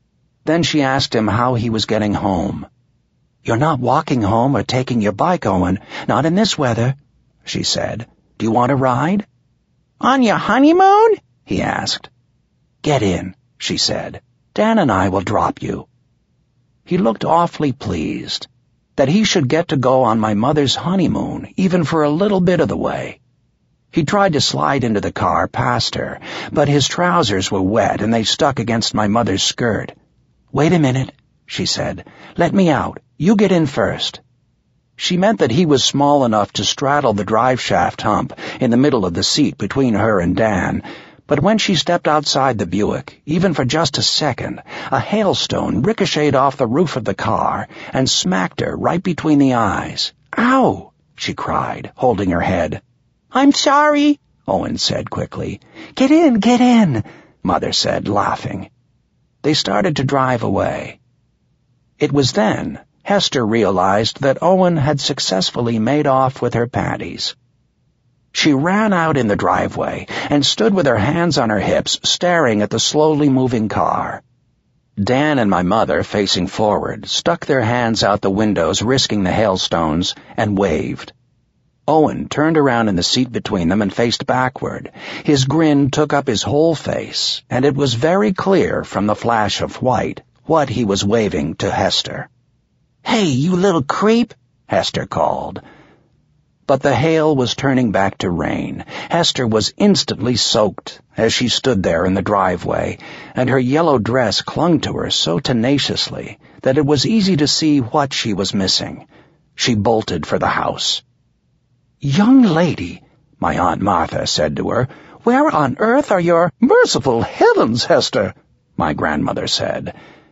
Then she asked him how he was getting home. "You're not walking home or taking your bike, Owen. Not in this weather," she said. "Do you want a ride?" "On your honeymoon?" he asked. "Get in," she said. "Dan and I will drop you." He looked awfully pleased that he should get to go on my mother's honeymoon, even for a little bit of the way. He tried to slide into the car past her, but his trousers were wet and they stuck against my mother's skirt. "Wait a minute," she said. "Let me out. You get in first." She meant that he was small enough to straddle the driveshaft hump in the middle of the seat between her and Dan, but when she stepped outside the Buick, even for just a second, a hailstone ricocheted off the roof of the car and smacked her right between the eyes. "Ow!" she cried, holding her head. "I'm sorry," Owen said quickly. "Get in, get in," Mother said, laughing. They started to drive away. It was then Hester realized that Owen had successfully made off with her panties. She ran out in the driveway and stood with her hands on her hips, staring at the slowly moving car. Dan and my mother, facing forward, stuck their hands out the windows, risking the hailstones, and waved. Owen turned around in the seat between them and faced backward. His grin took up his whole face, and it was very clear from the flash of white what he was waving to Hester. "Hey, you little creep," Hester called. But the hail was turning back to rain. Hester was instantly soaked as she stood there in the driveway, and her yellow dress clung to her so tenaciously that it was easy to see what she was missing. She bolted for the house. "Young lady," my Aunt Martha said to her, "where on earth are your—" "Merciful heavens, Hester," my grandmother said.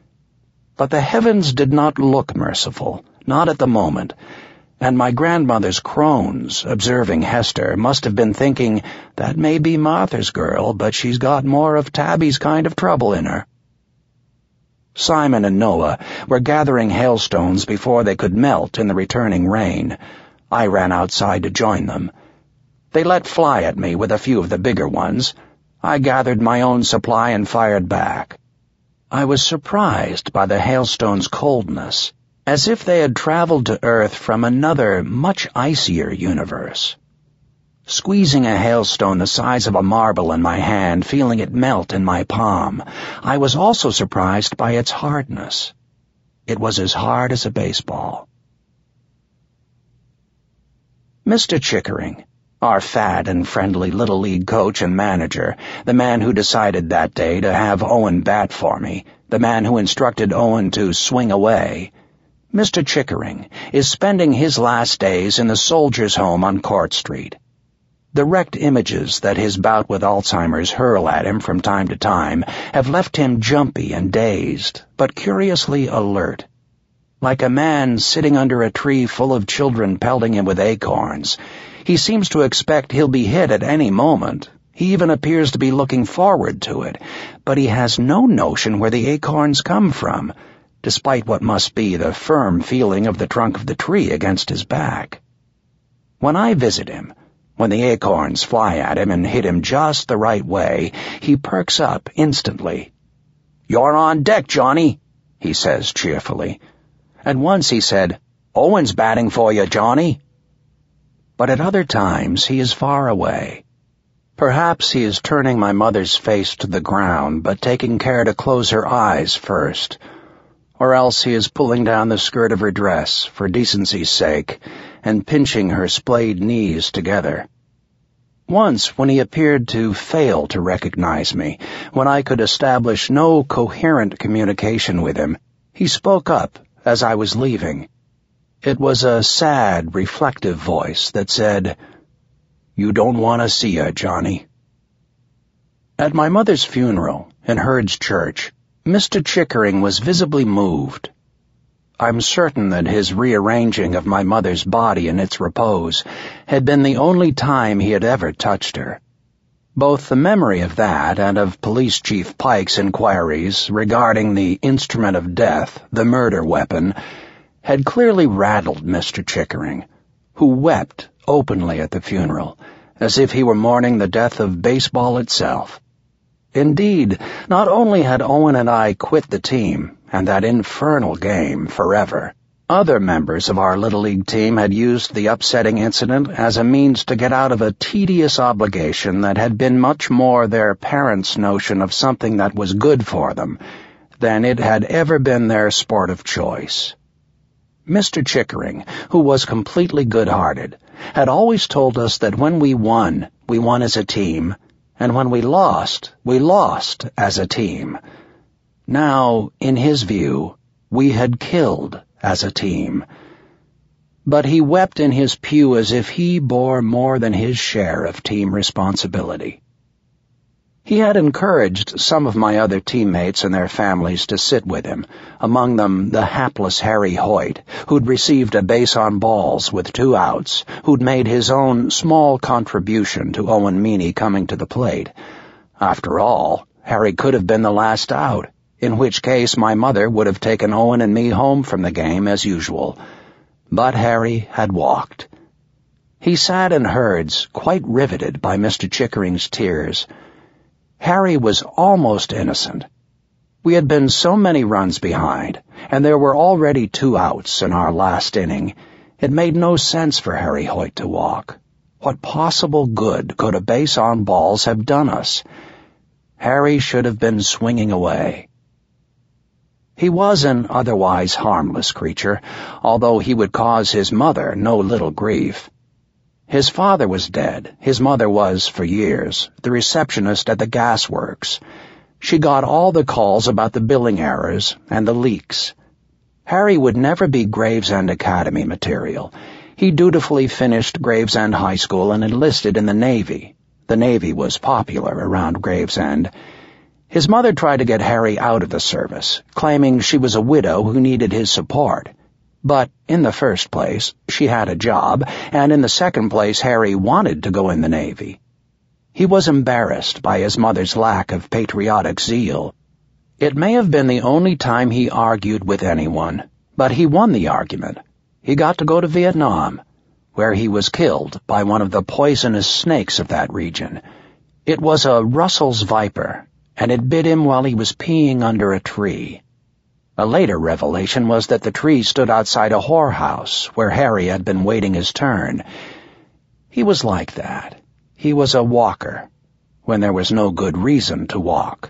But the heavens did not look merciful, not at the moment, and my grandmother's crones, observing Hester, must have been thinking, "That may be Martha's girl, but she's got more of Tabby's kind of trouble in her." Simon and Noah were gathering hailstones before they could melt in the returning rain. I ran outside to join them. They let fly at me with a few of the bigger ones. I gathered my own supply and fired back. I was surprised by the hailstones' coldness, as if they had traveled to Earth from another, much icier universe. Squeezing a hailstone the size of a marble in my hand, feeling it melt in my palm, I was also surprised by its hardness. It was as hard as a baseball. Mister Chickering, our fat and friendly Little League coach and manager, the man who decided that day to have Owen bat for me, the man who instructed Owen to swing away, Mister Chickering is spending his last days in the Soldiers' Home on Court Street. The wrecked images that his bout with Alzheimer's hurl at him from time to time have left him jumpy and dazed, but curiously alert. Like a man sitting under a tree full of children pelting him with acorns, he seems to expect he'll be hit at any moment. He even appears to be looking forward to it, but he has no notion where the acorns come from, despite what must be the firm feeling of the trunk of the tree against his back. When I visit him, when the acorns fly at him and hit him just the right way, he perks up instantly. "You're on deck, Johnny," he says cheerfully. And once he said, "Owen's batting for you, Johnny." But at other times he is far away. Perhaps he is turning my mother's face to the ground, but taking care to close her eyes first. Or else he is pulling down the skirt of her dress, for decency's sake, and pinching her splayed knees together. Once, when he appeared to fail to recognize me, when I could establish no coherent communication with him, he spoke up as I was leaving. It was a sad, reflective voice that said, "You don't want to see her, Johnny." At my mother's funeral, in Hurd's Church, Mister Chickering was visibly moved. I'm certain that his rearranging of my mother's body in its repose had been the only time he had ever touched her. Both the memory of that and of Police Chief Pike's inquiries regarding the instrument of death, the murder weapon, had clearly rattled Mister Chickering, who wept openly at the funeral, as if he were mourning the death of baseball itself. Indeed, not only had Owen and I quit the team, and that infernal game forever. Other members of our Little League team had used the upsetting incident as a means to get out of a tedious obligation that had been much more their parents' notion of something that was good for them than it had ever been their sport of choice. Mister Chickering, who was completely good-hearted, had always told us that when we won, we won as a team, and when we lost, we lost as a team. Now, in his view, we had killed as a team. But he wept in his pew as if he bore more than his share of team responsibility. He had encouraged some of my other teammates and their families to sit with him, among them the hapless Harry Hoyt, who'd received a base on balls with two outs, who'd made his own small contribution to Owen Meany coming to the plate. After all, Harry could have been the last out, in which case my mother would have taken Owen and me home from the game as usual. But Harry had walked. He sat in herds, quite riveted by Mister Chickering's tears. Harry was almost innocent. We had been so many runs behind, and there were already two outs in our last inning. It made no sense for Harry Hoyt to walk. What possible good could a base on balls have done us? Harry should have been swinging away. He was an otherwise harmless creature, although he would cause his mother no little grief. His father was dead. His mother was, for years, the receptionist at the gasworks. She got all the calls about the billing errors and the leaks. Harry would never be Gravesend Academy material. He dutifully finished Gravesend High School and enlisted in the Navy. The Navy was popular around Gravesend. His mother tried to get Harry out of the service, claiming she was a widow who needed his support. But, in the first place, she had a job, and in the second place, Harry wanted to go in the Navy. He was embarrassed by his mother's lack of patriotic zeal. It may have been the only time he argued with anyone, but he won the argument. He got to go to Vietnam, where he was killed by one of the poisonous snakes of that region. It was a Russell's viper, and it bit him while he was peeing under a tree. A later revelation was that the tree stood outside a whorehouse where Harry had been waiting his turn. He was like that. He was a walker, when there was no good reason to walk.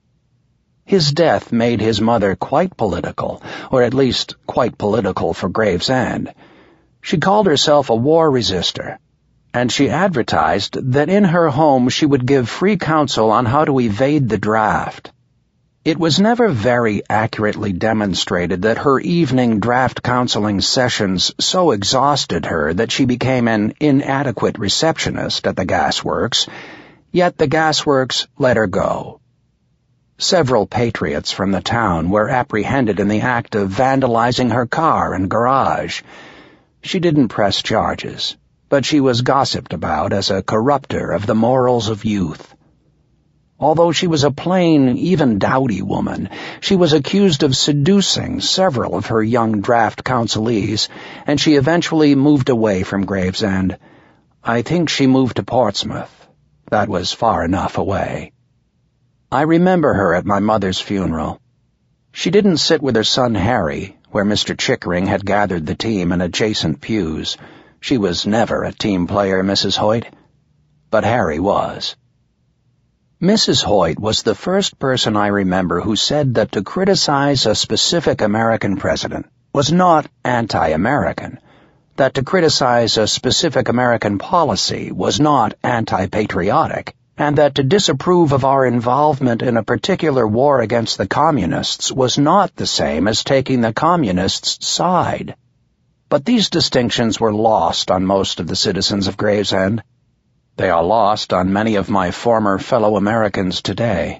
His death made his mother quite political, or at least quite political for Gravesend. She called herself a war resister, and she advertised that in her home she would give free counsel on how to evade the draft. It was never very accurately demonstrated that her evening draft counseling sessions so exhausted her that she became an inadequate receptionist at the gasworks, yet the gasworks let her go. Several patriots from the town were apprehended in the act of vandalizing her car and garage. She didn't press charges, but she was gossiped about as a corrupter of the morals of youth. Although she was a plain, even dowdy woman, she was accused of seducing several of her young draft counselees, and she eventually moved away from Gravesend. I think she moved to Portsmouth. That was far enough away. I remember her at my mother's funeral. She didn't sit with her son Harry, where Mister Chickering had gathered the team in adjacent pews. She was never a team player, Missus Hoyt. But Harry was. Missus Hoyt was the first person I remember who said that to criticize a specific American president was not anti-American, that to criticize a specific American policy was not anti-patriotic, and that to disapprove of our involvement in a particular war against the communists was not the same as taking the communists' side. But these distinctions were lost on most of the citizens of Gravesend. They are lost on many of my former fellow Americans today.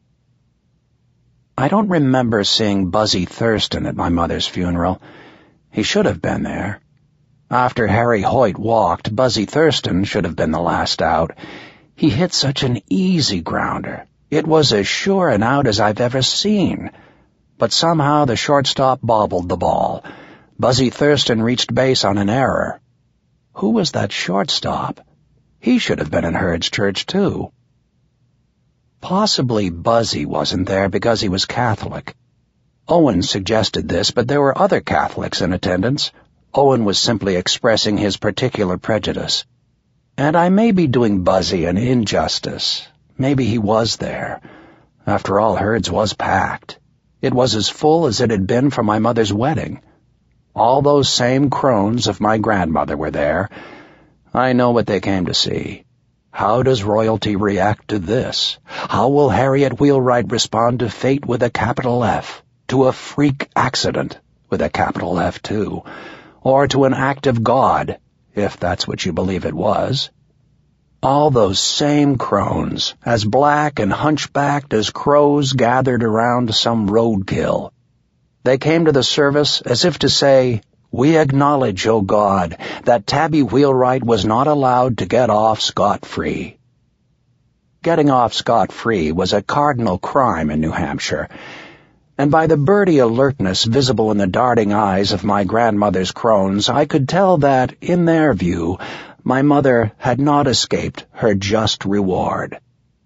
I don't remember seeing Buzzy Thurston at my mother's funeral. He should have been there. After Harry Hoyt walked, Buzzy Thurston should have been the last out. He hit such an easy grounder. It was as sure an out as I've ever seen. But somehow the shortstop bobbled the ball. Buzzy Thurston reached base on an error. Who was that shortstop? He should have been in Herd's Church, too. Possibly Buzzy wasn't there because he was Catholic. Owen suggested this, but there were other Catholics in attendance. Owen was simply expressing his particular prejudice. And I may be doing Buzzy an injustice. Maybe he was there. After all, Herd's was packed. It was as full as it had been for my mother's wedding. All those same crones of my grandmother were there. I know what they came to see. How does royalty react to this? How will Harriet Wheelwright respond to fate with a capital F, to a freak accident with a capital F too, or to an act of God, if that's what you believe it was? All those same crones, as black and hunchbacked as crows gathered around some roadkill. They came to the service as if to say, "We acknowledge, O God, that Tabby Wheelwright was not allowed to get off scot-free." Getting off scot-free was a cardinal crime in New Hampshire, and by the birdy alertness visible in the darting eyes of my grandmother's crones, I could tell that, in their view, my mother had not escaped her just reward.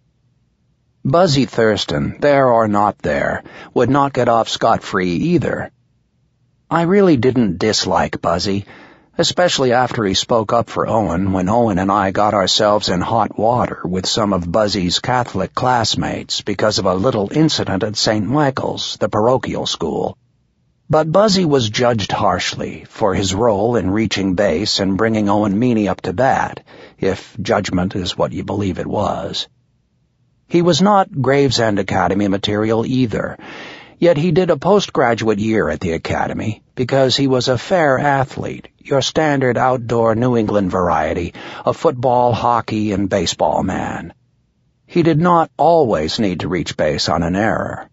Buzzy Thurston, there or not there, would not get off scot-free either. I really didn't dislike Buzzy, especially after he spoke up for Owen when Owen and I got ourselves in hot water with some of Buzzy's Catholic classmates because of a little incident at Saint Michael's, the parochial school. But Buzzy was judged harshly for his role in reaching base and bringing Owen Meany up to bat, if judgment is what you believe it was. He was not Gravesend Academy material either, yet he did a postgraduate year at the Academy because he was a fair athlete, your standard outdoor New England variety, a football, hockey, and baseball man. He did not always need to reach base on an error.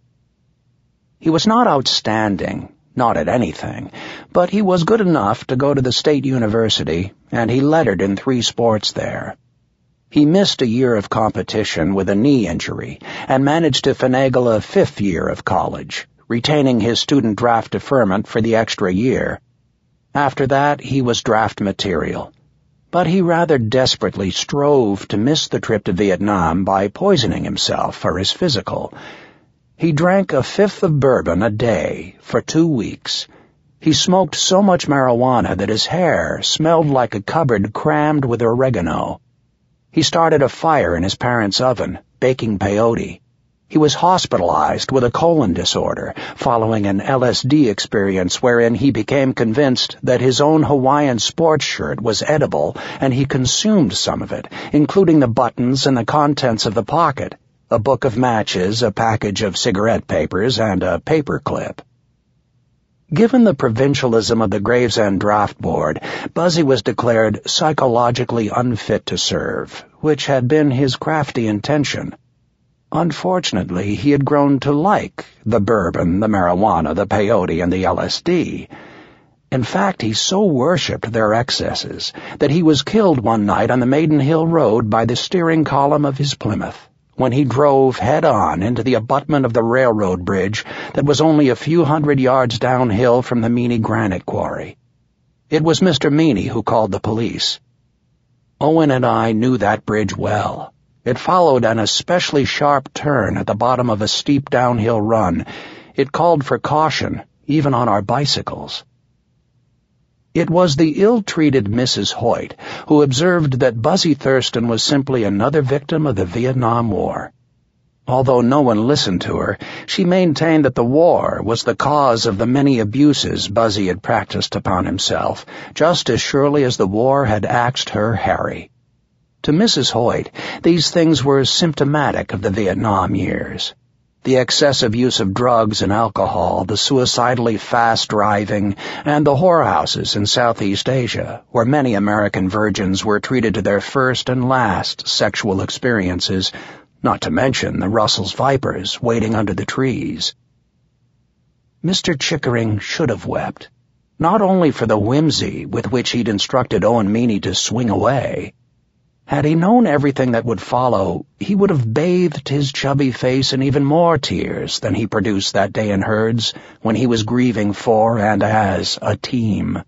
He was not outstanding, not at anything, but he was good enough to go to the State University, and he lettered in three sports there. He missed a year of competition with a knee injury and managed to finagle a fifth year of college, retaining his student draft deferment for the extra year. After that, he was draft material, but he rather desperately strove to miss the trip to Vietnam by poisoning himself for his physical. He drank a fifth of bourbon a day for two weeks. He smoked so much marijuana that his hair smelled like a cupboard crammed with oregano. He started a fire in his parents' oven, baking peyote. He was hospitalized with a colon disorder following an L S D experience wherein he became convinced that his own Hawaiian sports shirt was edible, and he consumed some of it, including the buttons and the contents of the pocket, a book of matches, a package of cigarette papers, and a paper clip. Given the provincialism of the Gravesend Draft Board, Buzzy was declared psychologically unfit to serve, which had been his crafty intention. Unfortunately, he had grown to like the bourbon, the marijuana, the peyote, and the L S D. In fact, he so worshipped their excesses that he was killed one night on the Maiden Hill Road by the steering column of his Plymouth, when he drove head-on into the abutment of the railroad bridge that was only a few hundred yards downhill from the Meany granite quarry. It was Mister Meany who called the police. Owen and I knew that bridge well. It followed an especially sharp turn at the bottom of a steep downhill run. It called for caution, even on our bicycles. It was the ill-treated Missus Hoyt who observed that Buzzy Thurston was simply another victim of the Vietnam War. Although no one listened to her, she maintained that the war was the cause of the many abuses Buzzy had practiced upon himself, just as surely as the war had axed her Harry. To Missus Hoyt, these things were symptomatic of the Vietnam years. The excessive use of drugs and alcohol, the suicidally fast driving, and the whorehouses in Southeast Asia, where many American virgins were treated to their first and last sexual experiences, not to mention the Russell's vipers waiting under the trees. Mister Chickering should have wept, not only for the whimsy with which he'd instructed Owen Meany to swing away. Had he known everything that would follow, he would have bathed his chubby face in even more tears than he produced that day in Herd's when he was grieving for and as a team.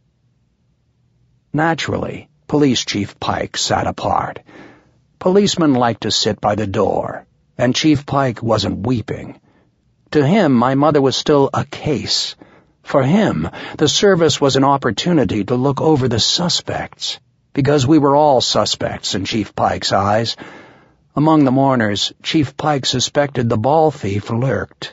Naturally, Police Chief Pike sat apart. Policemen liked to sit by the door, and Chief Pike wasn't weeping. To him, my mother was still a case. For him, the service was an opportunity to look over the suspects, because we were all suspects in Chief Pike's eyes. Among the mourners, Chief Pike suspected the ball thief lurked.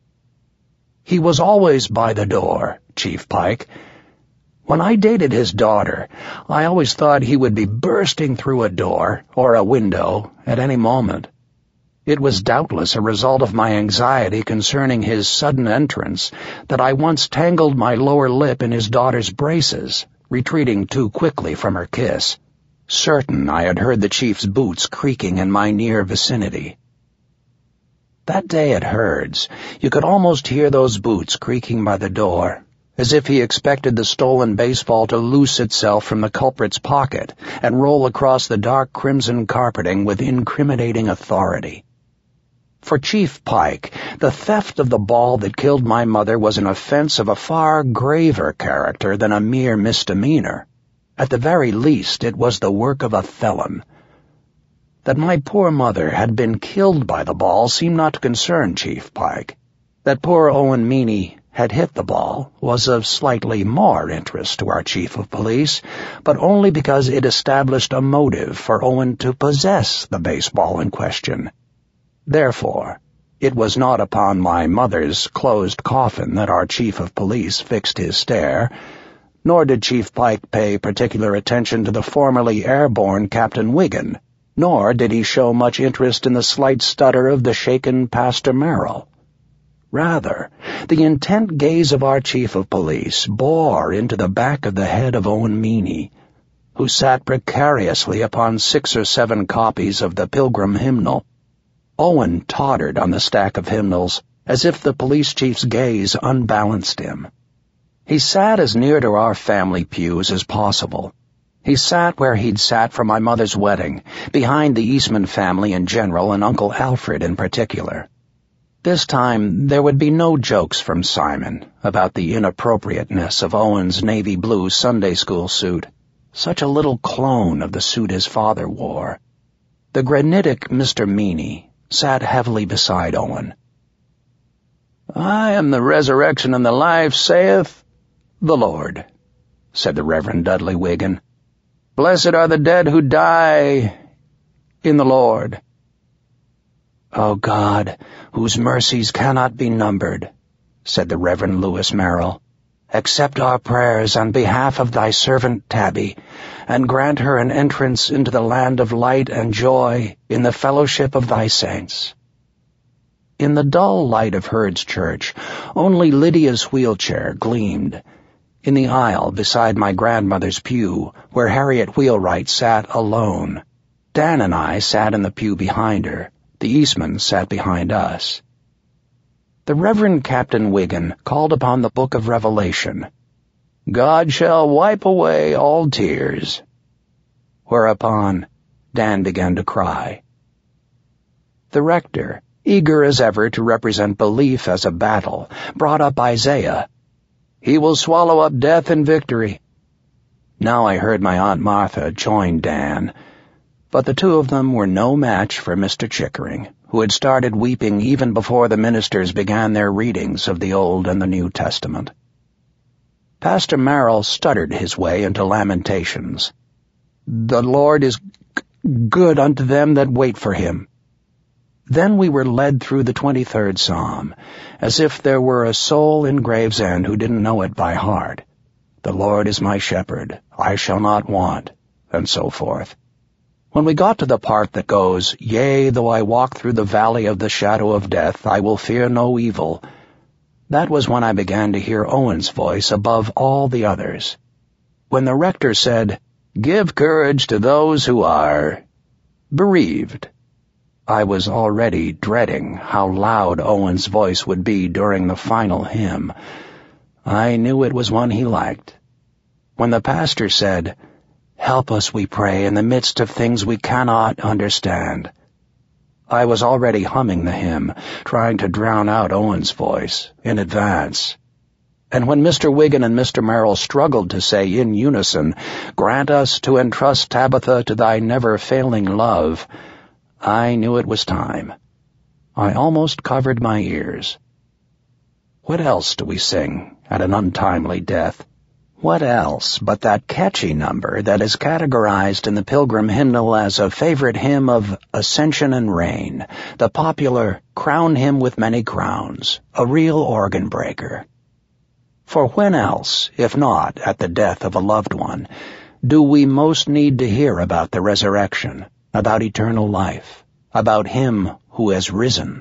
He was always by the door, Chief Pike. When I dated his daughter, I always thought he would be bursting through a door or a window at any moment. It was doubtless a result of my anxiety concerning his sudden entrance that I once tangled my lower lip in his daughter's braces, retreating too quickly from her kiss, certain I had heard the chief's boots creaking in my near vicinity. That day at Hurd's, you could almost hear those boots creaking by the door, as if he expected the stolen baseball to loose itself from the culprit's pocket and roll across the dark crimson carpeting with incriminating authority. For Chief Pike, the theft of the ball that killed my mother was an offense of a far graver character than a mere misdemeanor. At the very least, it was the work of a felon. That my poor mother had been killed by the ball seemed not to concern Chief Pike. That poor Owen Meany had hit the ball was of slightly more interest to our chief of police, but only because it established a motive for Owen to possess the baseball in question. Therefore, it was not upon my mother's closed coffin that our chief of police fixed his stare, nor did Chief Pike pay particular attention to the formerly airborne Captain Wiggin, nor did he show much interest in the slight stutter of the shaken Pastor Merrill. Rather, the intent gaze of our chief of police bore into the back of the head of Owen Meany, who sat precariously upon six or seven copies of the Pilgrim Hymnal. Owen tottered on the stack of hymnals, as if the police chief's gaze unbalanced him. He sat as near to our family pews as possible. He sat where he'd sat for my mother's wedding, behind the Eastman family in general and Uncle Alfred in particular. This time there would be no jokes from Simon about the inappropriateness of Owen's navy blue Sunday school suit, such a little clone of the suit his father wore. The granitic Mister Meany sat heavily beside Owen. "I am the resurrection and the life, saith the Lord," said the Reverend Dudley Wiggin. "Blessed are the dead who die in the Lord." "O God, whose mercies cannot be numbered," said the Reverend Lewis Merrill, "accept our prayers on behalf of thy servant Tabby, and grant her an entrance into the land of light and joy in the fellowship of thy saints." In the dull light of Hurd's church, only Lydia's wheelchair gleamed. In the aisle beside my grandmother's pew, where Harriet Wheelwright sat alone, Dan and I sat in the pew behind her. The Eastmans sat behind us. The Reverend Captain Wiggin called upon the Book of Revelation. "God shall wipe away all tears." Whereupon Dan began to cry. The rector, eager as ever to represent belief as a battle, brought up Isaiah. "He will swallow up death in victory." Now I heard my Aunt Martha join Dan, but the two of them were no match for Mister Chickering, who had started weeping even before the ministers began their readings of the Old and the New Testament. Pastor Merrill stuttered his way into lamentations. "The Lord is g- good unto them that wait for him." Then we were led through the twenty-third Psalm, as if there were a soul in Gravesend who didn't know it by heart. "The Lord is my shepherd, I shall not want," and so forth. When we got to the part that goes, "Yea, though I walk through the valley of the shadow of death, I will fear no evil," that was when I began to hear Owen's voice above all the others. When the rector said, "Give courage to those who are bereaved," I was already dreading how loud Owen's voice would be during the final hymn. I knew it was one he liked. When the pastor said, "Help us, we pray, in the midst of things we cannot understand," I was already humming the hymn, trying to drown out Owen's voice, in advance. And when Mister Wiggin and Mister Merrill struggled to say in unison, "Grant us to entrust Tabitha to thy never-failing love," I knew it was time. I almost covered my ears. What else do we sing at an untimely death? What else but that catchy number that is categorized in the Pilgrim Hymnal as a favorite hymn of Ascension and Reign, the popular Crown Him with Many Crowns, a real organ breaker? For when else, if not at the death of a loved one, do we most need to hear about the resurrection, about eternal life, about Him who has risen?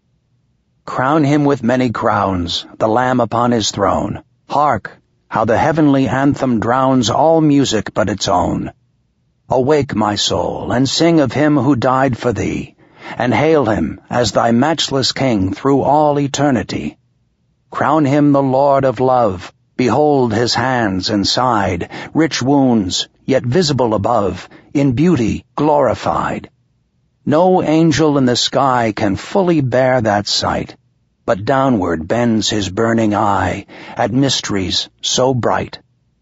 Crown Him with many crowns, the Lamb upon His throne. Hark, how the heavenly anthem drowns all music but its own. Awake, my soul, and sing of Him who died for thee, and hail Him as thy matchless King through all eternity. Crown Him the Lord of love. Behold His hands and side, rich wounds, yet visible above, in beauty glorified. No angel in the sky can fully bear that sight, but downward bends his burning eye at mysteries so bright.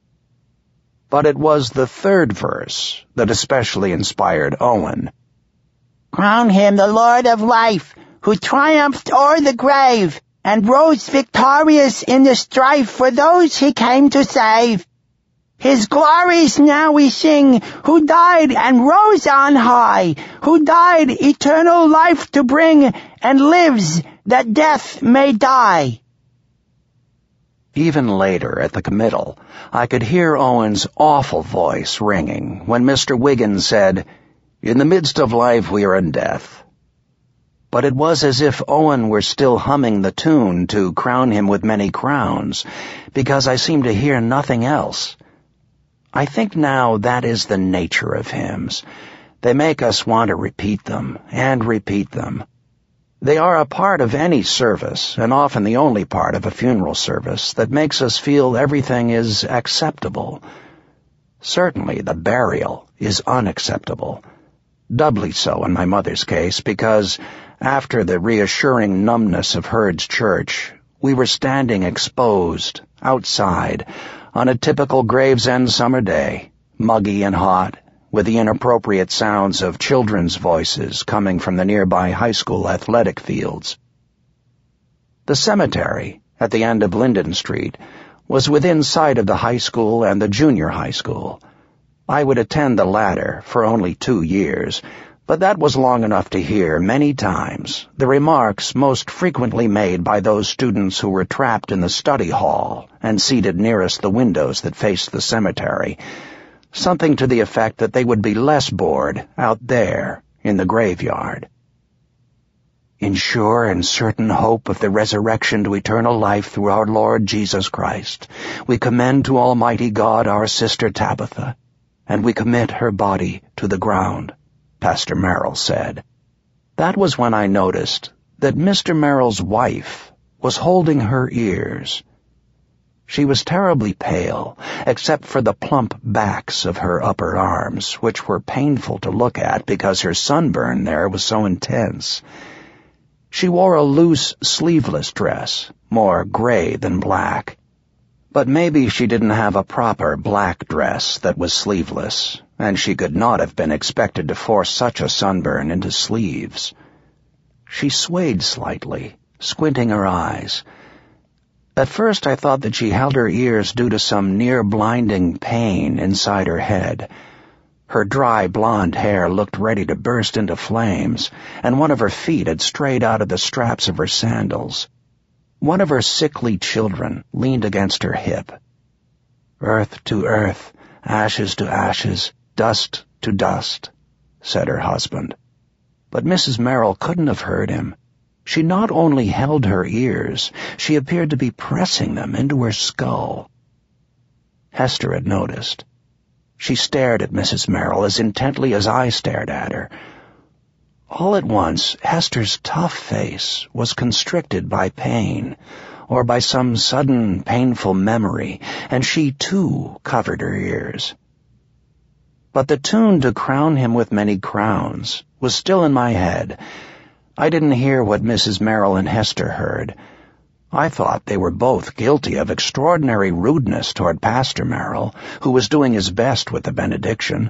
But it was the third verse that especially inspired Owen. Crown Him the Lord of life, who triumphed o'er the grave, and rose victorious in the strife for those He came to save. His glories now we sing, who died and rose on high, who died eternal life to bring, and lives that death may die. Even later at the committal, I could hear Owen's awful voice ringing when Mister Wiggins said, "In the midst of life we are in death." But it was as if Owen were still humming the tune to Crown Him with Many Crowns, because I seemed to hear nothing else. I think now that is the nature of hymns. They make us want to repeat them and repeat them. They are a part of any service, and often the only part of a funeral service, that makes us feel everything is acceptable. Certainly the burial is unacceptable. Doubly so in my mother's case, because after the reassuring numbness of Hurd's Church, we were standing exposed, outside, on a typical Gravesend summer day, muggy and hot, with the inappropriate sounds of children's voices coming from the nearby high school athletic fields. The cemetery, at the end of Linden Street, was within sight of the high school and the junior high school. I would attend the latter for only two years, but that was long enough to hear many times the remarks most frequently made by those students who were trapped in the study hall and seated nearest the windows that faced the cemetery, something to the effect that they would be less bored out there in the graveyard. In sure and certain hope of the resurrection to eternal life through our Lord Jesus Christ, we commend to Almighty God our sister Tabitha, and we commit her body to the ground, Pastor Merrill said. That was when I noticed that Mister Merrill's wife was holding her ears. She was terribly pale, except for the plump backs of her upper arms, which were painful to look at because her sunburn there was so intense. She wore a loose, sleeveless dress, more gray than black. But maybe she didn't have a proper black dress that was sleeveless, and she could not have been expected to force such a sunburn into sleeves. She swayed slightly, squinting her eyes. At first I thought that she held her ears due to some near-blinding pain inside her head. Her dry blonde hair looked ready to burst into flames, and one of her feet had strayed out of the straps of her sandals. One of her sickly children leaned against her hip. "Earth to earth, ashes to ashes, dust to dust," said her husband. But Missus Merrill couldn't have heard him. She not only held her ears, she appeared to be pressing them into her skull. Hester had noticed. She stared at Missus Merrill as intently as I stared at her. All at once, Hester's tough face was constricted by pain, or by some sudden painful memory, and she, too, covered her ears. But the tune to Crown Him with Many Crowns was still in my head. I didn't hear what Missus Merrill and Hester heard. I thought they were both guilty of extraordinary rudeness toward Pastor Merrill, who was doing his best with the benediction,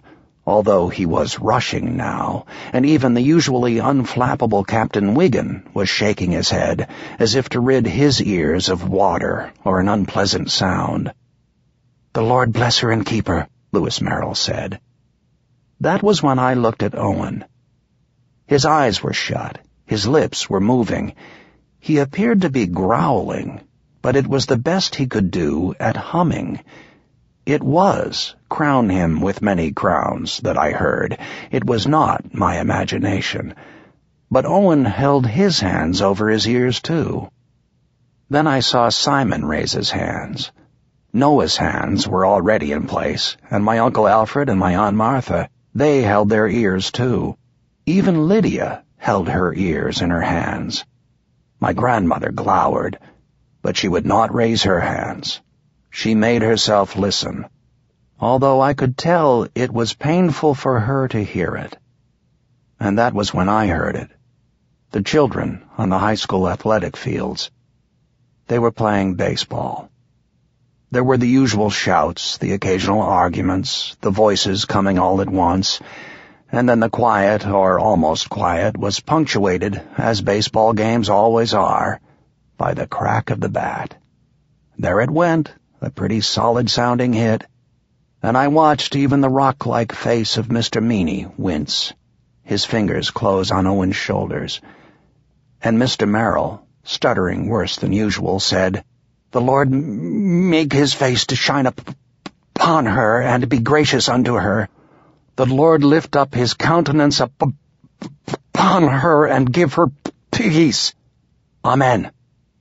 although he was rushing now, and even the usually unflappable Captain Wiggin was shaking his head as if to rid his ears of water or an unpleasant sound. "The Lord bless her and keep her," Lewis Merrill said. That was when I looked at Owen. His eyes were shut, his lips were moving. He appeared to be growling, but it was the best he could do at humming. It was "Crown him with many crowns" that I heard. It was not my imagination. But Owen held his hands over his ears, too. Then I saw Simon raise his hands. Noah's hands were already in place, and my Uncle Alfred and my Aunt Martha, they held their ears, too. Even Lydia held her ears in her hands. My grandmother glowered, but she would not raise her hands. She made herself listen, although I could tell it was painful for her to hear it. And that was when I heard it. The children on the high school athletic fields. They were playing baseball. There were the usual shouts, the occasional arguments, the voices coming all at once, and then the quiet, or almost quiet, was punctuated, as baseball games always are, by the crack of the bat. There it went, a pretty solid-sounding hit, and I watched even the rock-like face of Mister Meany wince, his fingers close on Owen's shoulders, and Mister Merrill, stuttering worse than usual, said, "The Lord make his face to shine upon her, and be gracious unto her. The Lord lift up his countenance upon her, and give her peace. Amen."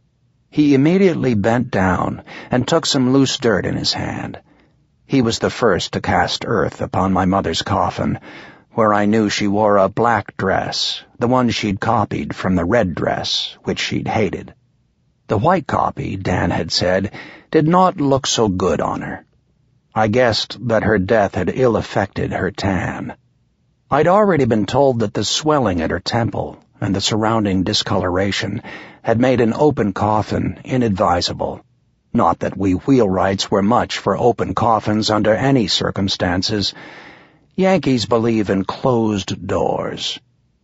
He immediately bent down and took some loose dirt in his hand. He was the first to cast earth upon my mother's coffin, where I knew she wore a black dress, the one she'd copied from the red dress, which she'd hated. The white copy, Dan had said, did not look so good on her. I guessed that her death had ill-affected her tan. I'd already been told that the swelling at her temple and the surrounding discoloration had made an open coffin inadvisable. Not that we wheelwrights were much for open coffins under any circumstances. Yankees believe in closed doors.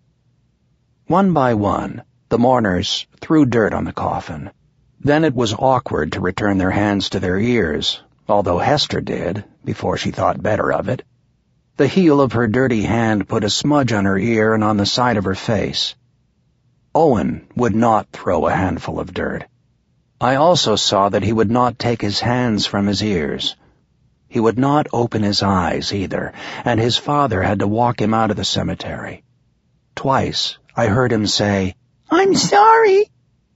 One by one, the mourners threw dirt on the coffin. Then it was awkward to return their hands to their ears, although Hester did, before she thought better of it. The heel of her dirty hand put a smudge on her ear and on the side of her face. Owen would not throw a handful of dirt. I also saw that he would not take his hands from his ears. He would not open his eyes either, and his father had to walk him out of the cemetery. Twice I heard him say, "I'm sorry."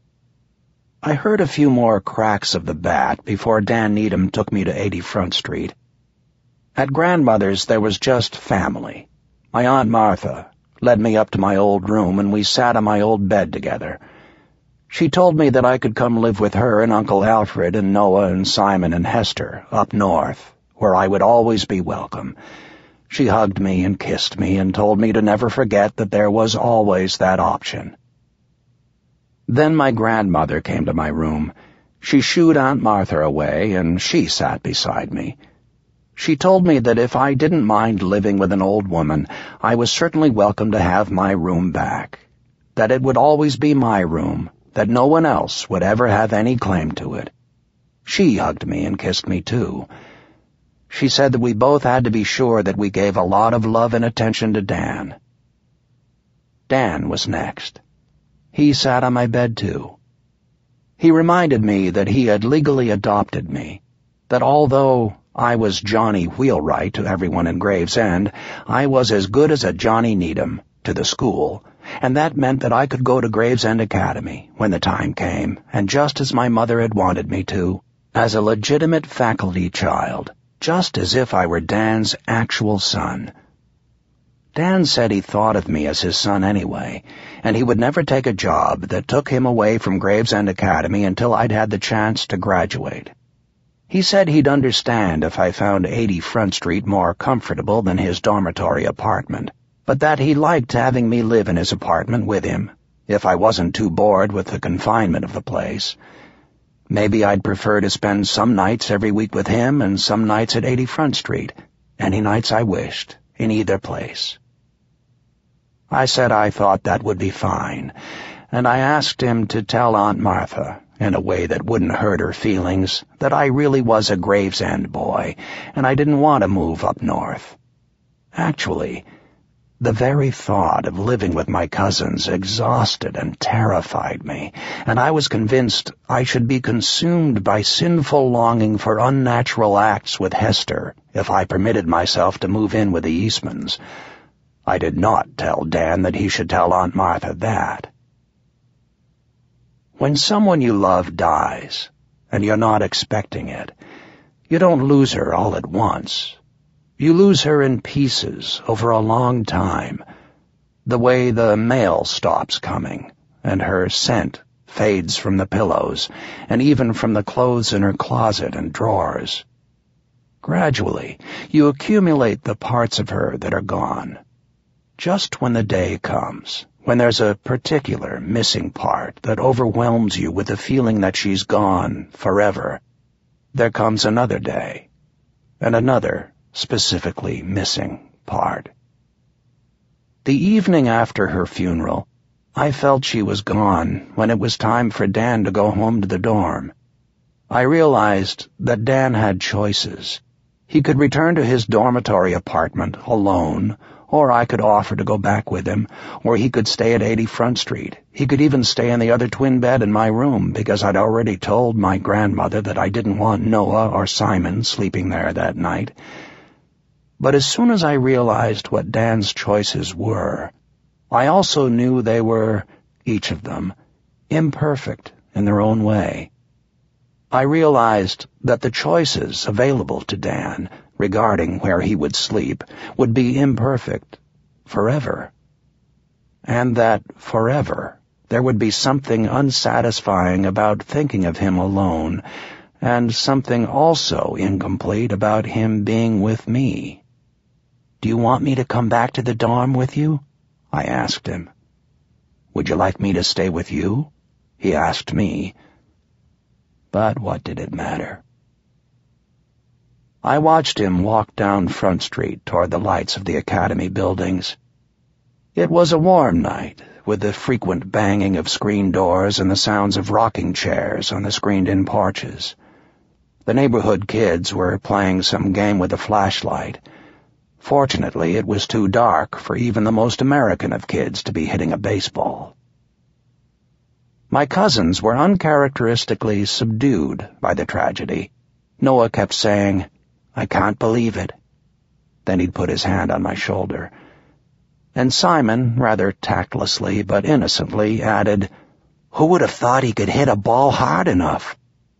I heard a few more cracks of the bat before Dan Needham took me to eighty Front Street. At grandmother's there was just family. My Aunt Martha led me up to my old room, and we sat on my old bed together. She told me that I could come live with her and Uncle Alfred and Noah and Simon and Hester up north, where I would always be welcome. She hugged me and kissed me and told me to never forget that there was always that option. Then my grandmother came to my room. She shooed Aunt Martha away, and she sat beside me. She told me that if I didn't mind living with an old woman, I was certainly welcome to have my room back, that it would always be my room, that no one else would ever have any claim to it. She hugged me and kissed me, too. She said that we both had to be sure that we gave a lot of love and attention to Dan. Dan was next. He sat on my bed, too. He reminded me that he had legally adopted me, that although I was Johnny Wheelwright to everyone in Gravesend, I was as good as a Johnny Needham to the school, and that meant that I could go to Gravesend Academy when the time came, and just as my mother had wanted me to, as a legitimate faculty child, just as if I were Dan's actual son. Dan said he thought of me as his son anyway, and he would never take a job that took him away from Gravesend Academy until I'd had the chance to graduate. He said he'd understand if I found eighty Front Street more comfortable than his dormitory apartment, but that he liked having me live in his apartment with him, if I wasn't too bored with the confinement of the place. Maybe I'd prefer to spend some nights every week with him and some nights at eighty Front Street, any nights I wished, in either place. I said I thought that would be fine, and I asked him to tell Aunt Martha, in a way that wouldn't hurt her feelings, that I really was a Gravesend boy, and I didn't want to move up north. Actually, the very thought of living with my cousins exhausted and terrified me, and I was convinced I should be consumed by sinful longing for unnatural acts with Hester if I permitted myself to move in with the Eastmans. I did not tell Dan that he should tell Aunt Martha that. When someone you love dies, and you're not expecting it, you don't lose her all at once. You lose her in pieces over a long time, the way the mail stops coming, and her scent fades from the pillows, and even from the clothes in her closet and drawers. Gradually, you accumulate the parts of her that are gone. Just when the day comes, when there's a particular missing part that overwhelms you with the feeling that she's gone forever, there comes another day, and another specifically missing part. The evening after her funeral, I felt she was gone when it was time for Dan to go home to the dorm. I realized that Dan had choices. He could return to his dormitory apartment alone, or I could offer to go back with him, or he could stay at eighty Front Street. He could even stay in the other twin bed in my room, because I'd already told my grandmother that I didn't want Noah or Simon sleeping there that night. But as soon as I realized what Dan's choices were, I also knew they were, each of them, imperfect in their own way. I realized that the choices available to Dan regarding where he would sleep would be imperfect forever, and that forever there would be something unsatisfying about thinking of him alone, and something also incomplete about him being with me. "Do you want me to come back to the dorm with you?" I asked him. "Would you like me to stay with you?" he asked me. But what did it matter? I watched him walk down Front Street toward the lights of the Academy buildings. It was a warm night, with the frequent banging of screen doors and the sounds of rocking chairs on the screened-in porches. The neighborhood kids were playing some game with a flashlight. Fortunately, it was too dark for even the most American of kids to be hitting a baseball. My cousins were uncharacteristically subdued by the tragedy. Noah kept saying, "I can't believe it." Then he'd put his hand on my shoulder. And Simon, rather tactlessly but innocently, added, "Who would have thought he could hit a ball hard enough?"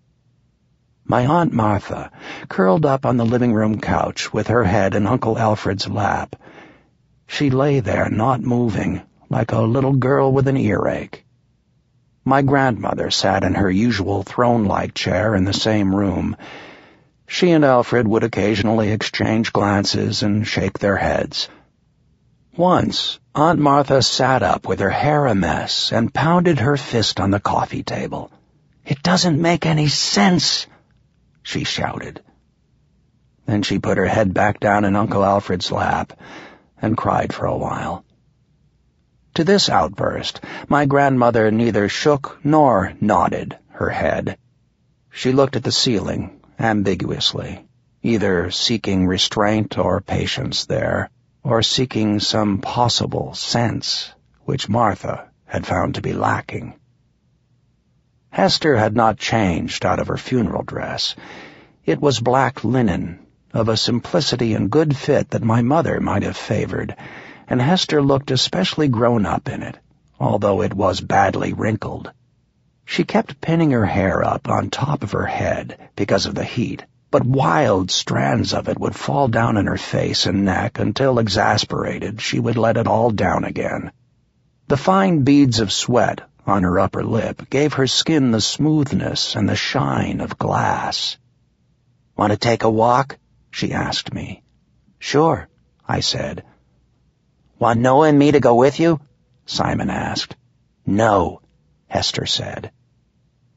My Aunt Martha curled up on the living room couch with her head in Uncle Alfred's lap. She lay there not moving, like a little girl with an earache. My grandmother sat in her usual throne-like chair in the same room. She and Alfred would occasionally exchange glances and shake their heads. Once, Aunt Martha sat up with her hair a mess and pounded her fist on the coffee table. "It doesn't make any sense," she shouted. Then she put her head back down in Uncle Alfred's lap and cried for a while. To this outburst, my grandmother neither shook nor nodded her head. She looked at the ceiling ambiguously, either seeking restraint or patience there, or seeking some possible sense, which Martha had found to be lacking. Hester had not changed out of her funeral dress. It was black linen, of a simplicity and good fit that my mother might have favored, and Hester looked especially grown up in it, although it was badly wrinkled. She kept pinning her hair up on top of her head because of the heat, but wild strands of it would fall down in her face and neck until, exasperated, she would let it all down again. The fine beads of sweat on her upper lip gave her skin the smoothness and the shine of glass. "Want to take a walk?" she asked me. "Sure," I said. "Want Noah and me to go with you?" Simon asked. "No," Hester said.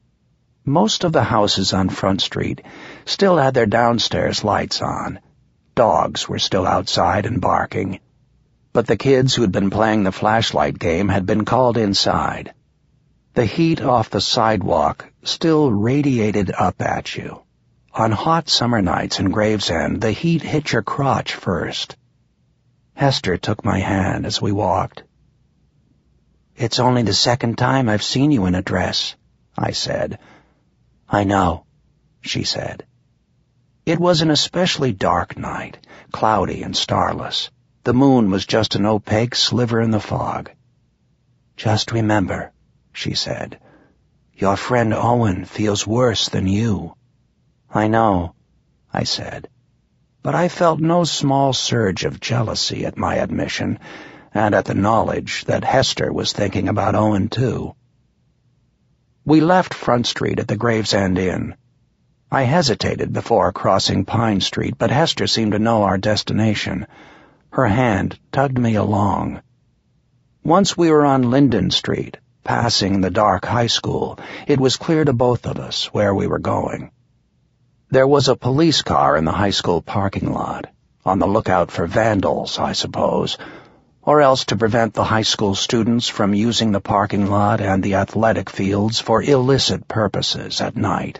Most of the houses on Front Street still had their downstairs lights on. Dogs were still outside and barking, but the kids who had been playing the flashlight game had been called inside. The heat off the sidewalk still radiated up at you. On hot summer nights in Gravesend, the heat hit your crotch first. Hester took my hand as we walked. "It's only the second time I've seen you in a dress," I said. "I know," she said. It was an especially dark night, cloudy and starless. The moon was just an opaque sliver in the fog. "Just remember," she said, "your friend Owen feels worse than you." "I know," I said, but I felt no small surge of jealousy at my admission and at the knowledge that Hester was thinking about Owen too. We left Front Street at the Gravesend Inn. I hesitated before crossing Pine Street, but Hester seemed to know our destination. Her hand tugged me along. Once we were on Linden Street, passing the dark high school, it was clear to both of us where we were going. There was a police car in the high school parking lot, on the lookout for vandals, I suppose, or else to prevent the high school students from using the parking lot and the athletic fields for illicit purposes at night.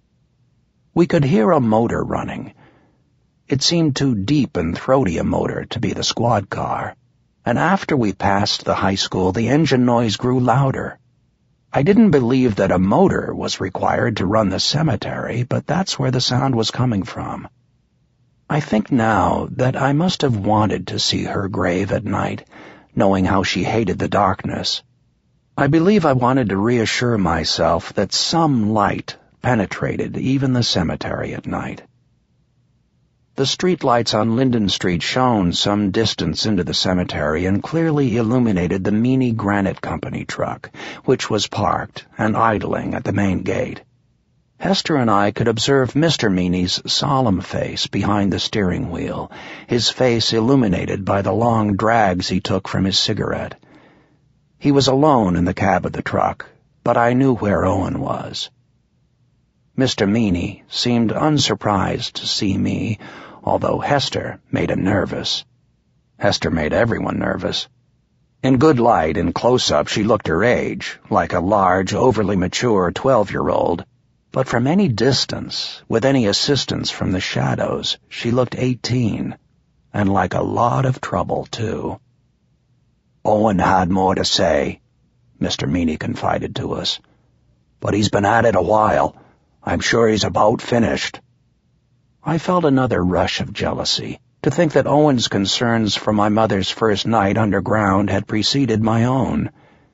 We could hear a motor running. It seemed too deep and throaty a motor to be the squad car, and after we passed the high school, the engine noise grew louder. I didn't believe that a motor was required to run the cemetery, but that's where the sound was coming from. I think now that I must have wanted to see her grave at night, knowing how she hated the darkness. I believe I wanted to reassure myself that some light penetrated even the cemetery at night. The streetlights on Linden Street shone some distance into the cemetery and clearly illuminated the Meany Granite Company truck, which was parked and idling at the main gate. Hester and I could observe Mister Meany's solemn face behind the steering wheel, his face illuminated by the long drags he took from his cigarette. He was alone in the cab of the truck, but I knew where Owen was. Mister Meany seemed unsurprised to see me, although Hester made him nervous. Hester made everyone nervous. In good light and close-up she looked her age, like a large, overly mature twelve-year-old, but from any distance, with any assistance from the shadows, she looked eighteen, and like a lot of trouble, too. "Owen had more to say," Mister Meany confided to us, "but he's been at it a while. I'm sure he's about finished." I felt another rush of jealousy, to think that Owen's concerns for my mother's first night underground had preceded my own.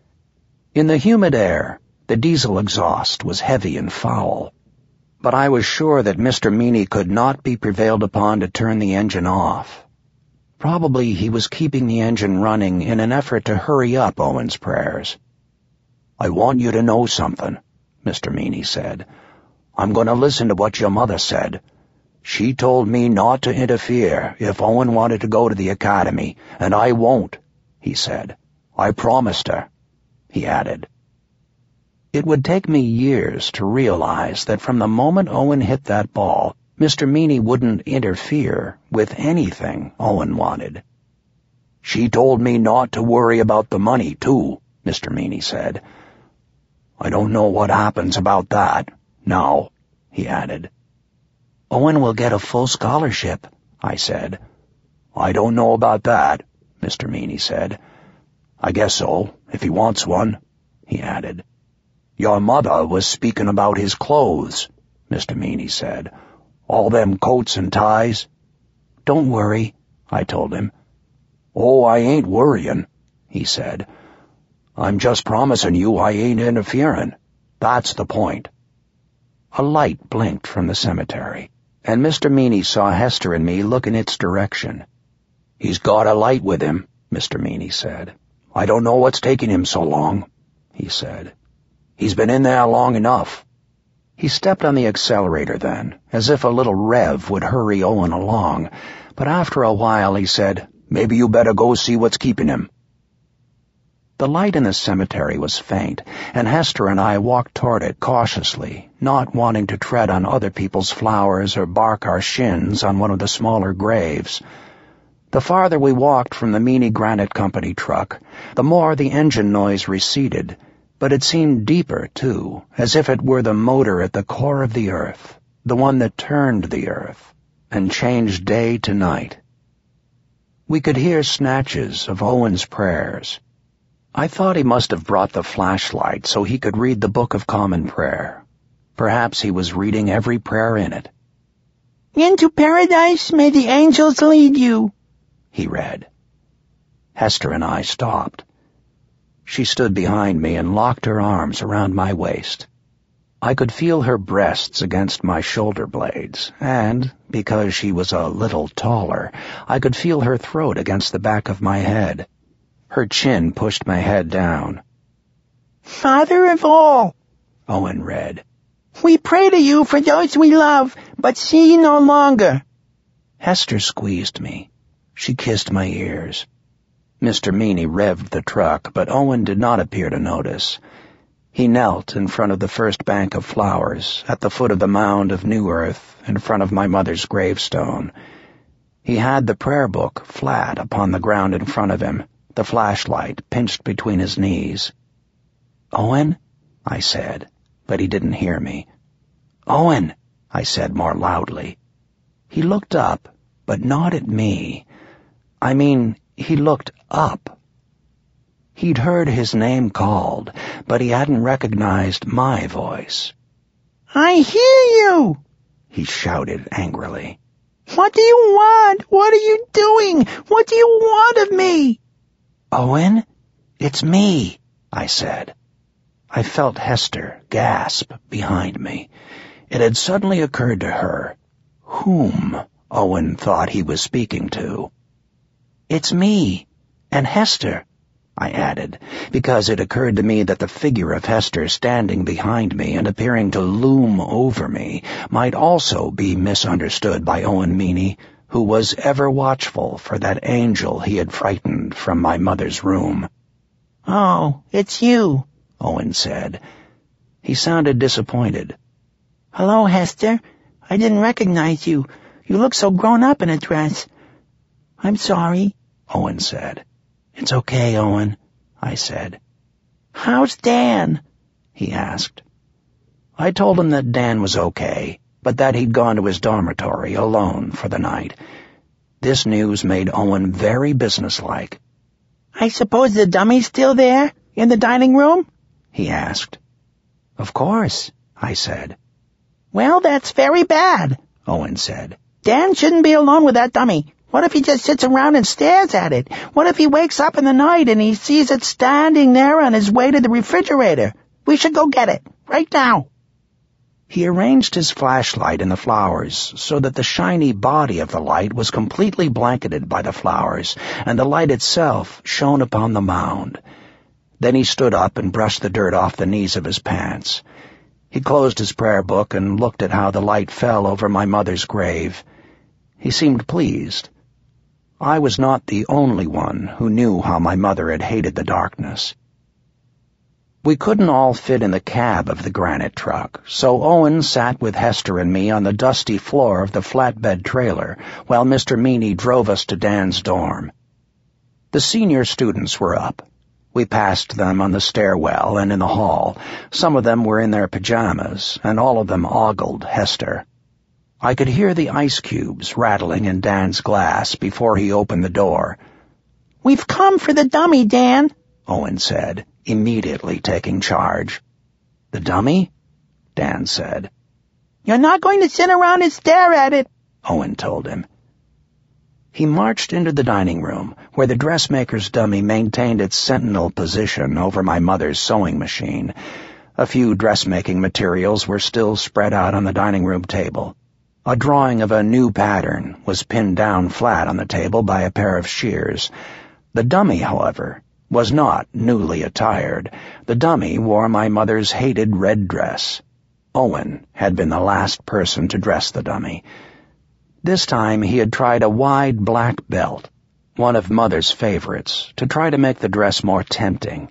In the humid air, the diesel exhaust was heavy and foul, but I was sure that Mister Meany could not be prevailed upon to turn the engine off. Probably he was keeping the engine running in an effort to hurry up Owen's prayers. "I want you to know something," Mister Meany said. "I'm going to listen to what your mother said. She told me not to interfere if Owen wanted to go to the academy, and I won't," he said. "I promised her," he added. It would take me years to realize that from the moment Owen hit that ball, Mister Meany wouldn't interfere with anything Owen wanted. "She told me not to worry about the money, too," Mister Meany said. "I don't know what happens about that. Now," he added. "Owen will get a full scholarship," I said. "I don't know about that," Mister Meany said. "I guess so, if he wants one," he added. "Your mother was speaking about his clothes," Mister Meany said. "All them coats and ties." "Don't worry," I told him. "Oh, I ain't worrying," he said. "I'm just promising you I ain't interfering. That's the point." A light blinked from the cemetery, and Mister Meany saw Hester and me look in its direction. "He's got a light with him," Mister Meany said. "I don't know what's taking him so long," he said. "He's been in there long enough." He stepped on the accelerator then, as if a little rev would hurry Owen along, but after a while he said, "Maybe you better go see what's keeping him." The light in the cemetery was faint, and Hester and I walked toward it cautiously, not wanting to tread on other people's flowers or bark our shins on one of the smaller graves. The farther we walked from the Meany Granite Company truck, the more the engine noise receded, but it seemed deeper, too, as if it were the motor at the core of the earth, the one that turned the earth, and changed day to night. We could hear snatches of Owen's prayers. I thought he must have brought the flashlight so he could read the Book of Common Prayer. Perhaps he was reading every prayer in it. "Into paradise may the angels lead you," he read. Hester and I stopped. She stood behind me and locked her arms around my waist. I could feel her breasts against my shoulder blades, and, because she was a little taller, I could feel her throat against the back of my head. Her chin pushed my head down. "Father of all," Owen read, "we pray to you for those we love, but see no longer." Hester squeezed me. She kissed my ears. Mister Meany revved the truck, but Owen did not appear to notice. He knelt in front of the first bank of flowers, at the foot of the mound of new earth, in front of my mother's gravestone. He had the prayer book flat upon the ground in front of him, the flashlight pinched between his knees. "Owen?" I said, but he didn't hear me. "Owen," I said more loudly. He looked up, but not at me. I mean, he looked up. He'd heard his name called, but he hadn't recognized my voice. "I hear you," he shouted angrily. "What do you want? What are you doing? What do you want of me?" "Owen, it's me," I said. I felt Hester gasp behind me. It had suddenly occurred to her whom Owen thought he was speaking to. "It's me, and Hester," I added, because it occurred to me that the figure of Hester standing behind me and appearing to loom over me might also be misunderstood by Owen Meany, who was ever watchful for that angel he had frightened from my mother's room. "Oh, it's you," Owen said. He sounded disappointed. "Hello, Hester. I didn't recognize you. You look so grown up in a dress." "I'm sorry," Owen said. "It's okay, Owen," I said. "How's Dan?" he asked. I told him that Dan was okay, but that he'd gone to his dormitory alone for the night. This news made Owen very businesslike. "I suppose the dummy's still there, in the dining room?" he asked. "Of course," I said. "Well, that's very bad," Owen said. "Dan shouldn't be alone with that dummy. What if he just sits around and stares at it? What if he wakes up in the night and he sees it standing there on his way to the refrigerator? We should go get it, right now." He arranged his flashlight in the flowers so that the shiny body of the light was completely blanketed by the flowers, and the light itself shone upon the mound. Then he stood up and brushed the dirt off the knees of his pants. He closed his prayer book and looked at how the light fell over my mother's grave. He seemed pleased. I was not the only one who knew how my mother had hated the darkness. We couldn't all fit in the cab of the granite truck, so Owen sat with Hester and me on the dusty floor of the flatbed trailer while Mister Meany drove us to Dan's dorm. The senior students were up. We passed them on the stairwell and in the hall. Some of them were in their pajamas, and all of them ogled Hester. I could hear the ice cubes rattling in Dan's glass before he opened the door. "We've come for the dummy, Dan," Owen said, immediately taking charge. "The dummy?" Dan said. "You're not going to sit around and stare at it," Owen told him. He marched into the dining room, where the dressmaker's dummy maintained its sentinel position over my mother's sewing machine. A few dressmaking materials were still spread out on the dining room table. A drawing of a new pattern was pinned down flat on the table by a pair of shears. The dummy, however, was not newly attired. The dummy wore my mother's hated red dress. Owen had been the last person to dress the dummy. This time he had tried a wide black belt. one of Mother's favorites, to try to make the dress more tempting.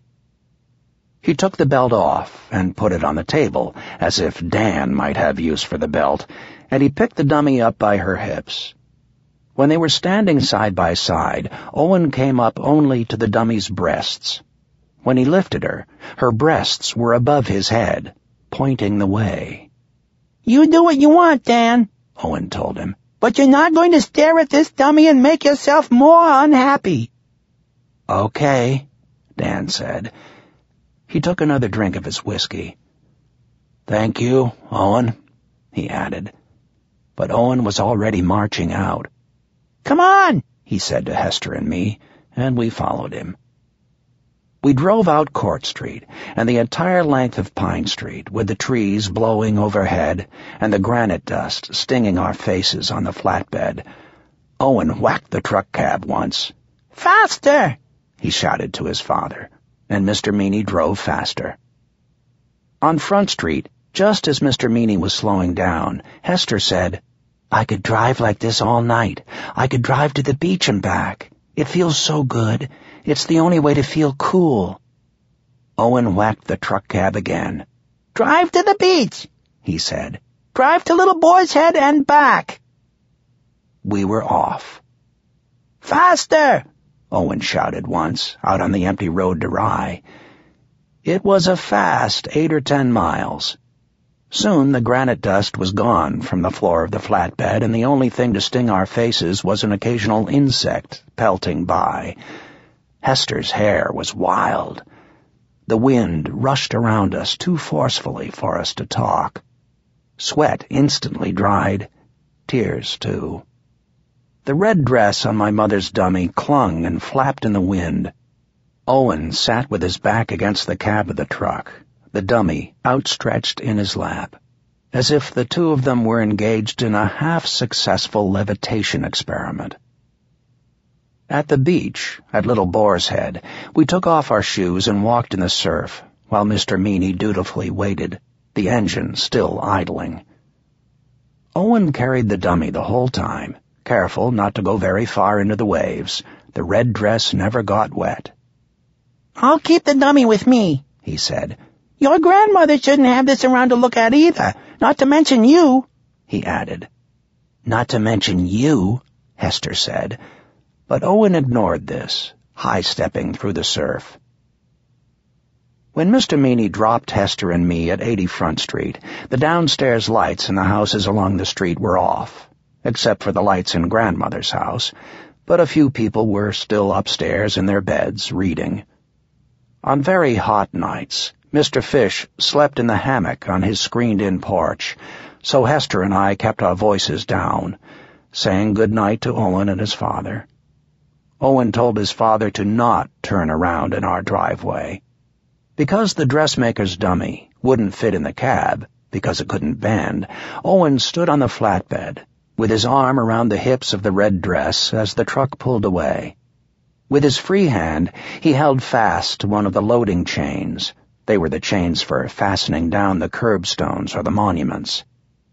He took the belt off and put it on the table, as if Dan might have use for the belt, and he picked the dummy up by her hips. When they were standing side by side, Owen came up only to the dummy's breasts. When he lifted her, her breasts were above his head, pointing the way. "You do what you want, Dan," Owen told him, "but you're not going to stare at this dummy and make yourself more unhappy." "Okay," Dan said. He took another drink of his whiskey. "Thank you, Owen," he added. But Owen was already marching out. "Come on," he said to Hester and me, and we followed him. We drove out Court Street, and the entire length of Pine Street, with the trees blowing overhead and the granite dust stinging our faces on the flatbed. Owen whacked the truck cab once. "Faster!" he shouted to his father, and Mister Meany drove faster. On Front Street, just as Mister Meany was slowing down, Hester said, "I could drive like this all night. I could drive to the beach and back. It feels so good. It's the only way to feel cool." Owen whacked the truck cab again. "Drive to the beach," he said. "Drive to Little Boar's Head and back." We were off. "Faster!" Owen shouted once, out on the empty road to Rye. It was a fast eight or ten miles. Soon the granite dust was gone from the floor of the flatbed, and the only thing to sting our faces was an occasional insect pelting by. Hester's hair was wild. The wind rushed around us too forcefully for us to talk. Sweat instantly dried, tears too. The red dress on my mother's dummy clung and flapped in the wind. Owen sat with his back against the cab of the truck, the dummy outstretched in his lap, as if the two of them were engaged in a half-successful levitation experiment. At the beach, at Little Boar's Head, we took off our shoes and walked in the surf, while Mister Meany dutifully waited, the engine still idling. Owen carried the dummy the whole time, careful not to go very far into the waves. The red dress never got wet. "I'll keep the dummy with me," he said. "Your grandmother shouldn't have this around to look at either, not to mention you," he added. "Not to mention you," Hester said. But Owen ignored this, high-stepping through the surf. When Mister Meany dropped Hester and me at eighty Front Street, the downstairs lights in the houses along the street were off, except for the lights in Grandmother's house, but a few people were still upstairs in their beds, reading. On very hot nights, Mister Fish slept in the hammock on his screened-in porch, so Hester and I kept our voices down, saying good night to Owen and his father. Owen told his father to not turn around in our driveway. Because the dressmaker's dummy wouldn't fit in the cab, because it couldn't bend, Owen stood on the flatbed, with his arm around the hips of the red dress as the truck pulled away. With his free hand, he held fast to one of the loading chains. They were the chains for fastening down the curbstones or the monuments.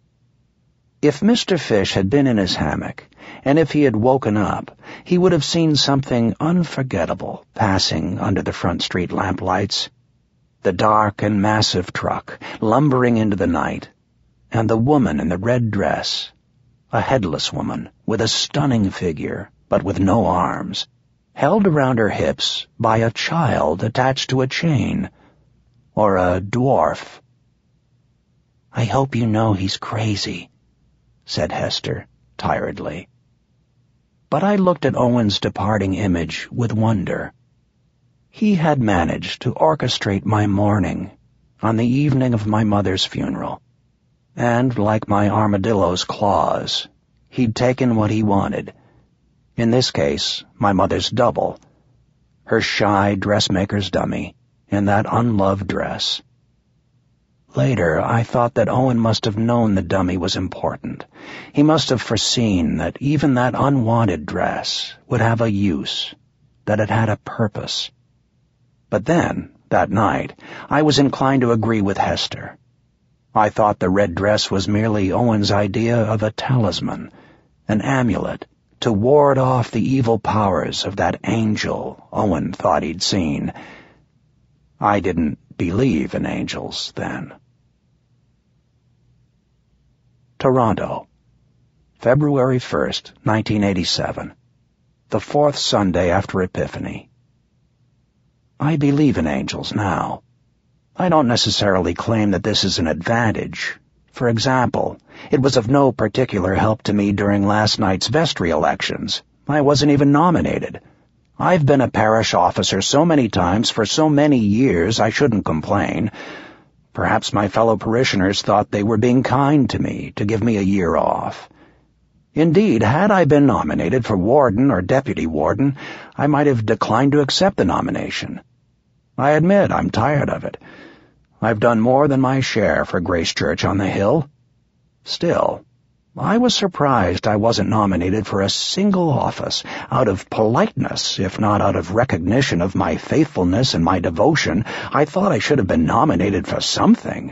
If Mister Fish had been in his hammock, and if he had woken up, he would have seen something unforgettable passing under the Front Street lamplights. The dark and massive truck, lumbering into the night, and the woman in the red dress, a headless woman with a stunning figure, but with no arms, held around her hips by a child attached to a chain, or a dwarf. "I hope you know he's crazy," said Hester, tiredly. But I looked at Owen's departing image with wonder. He had managed to orchestrate my mourning on the evening of my mother's funeral, and, like my armadillo's claws, he'd taken what he wanted. In this case, my mother's double, her shy dressmaker's dummy, in that unloved dress. Later, I thought that Owen must have known the dummy was important. He must have foreseen that even that unwanted dress would have a use, that it had a purpose. But then, that night, I was inclined to agree with Hester. I thought the red dress was merely Owen's idea of a talisman, an amulet to ward off the evil powers of that angel Owen thought he'd seen. I didn't believe in angels then. Toronto, February first, nineteen eighty-seven, the fourth Sunday after Epiphany. I believe in angels now. I don't necessarily claim that this is an advantage. For example, it was of no particular help to me during last night's vestry elections. I wasn't even nominated. I've been a parish officer so many times for so many years I shouldn't complain. Perhaps my fellow parishioners thought they were being kind to me to give me a year off. Indeed, had I been nominated for warden or deputy warden, I might have declined to accept the nomination. I admit I'm tired of it. I've done more than my share for Grace Church on the Hill. Still, I was surprised I wasn't nominated for a single office out of politeness, if not out of recognition of my faithfulness and my devotion. I thought I should have been nominated for something.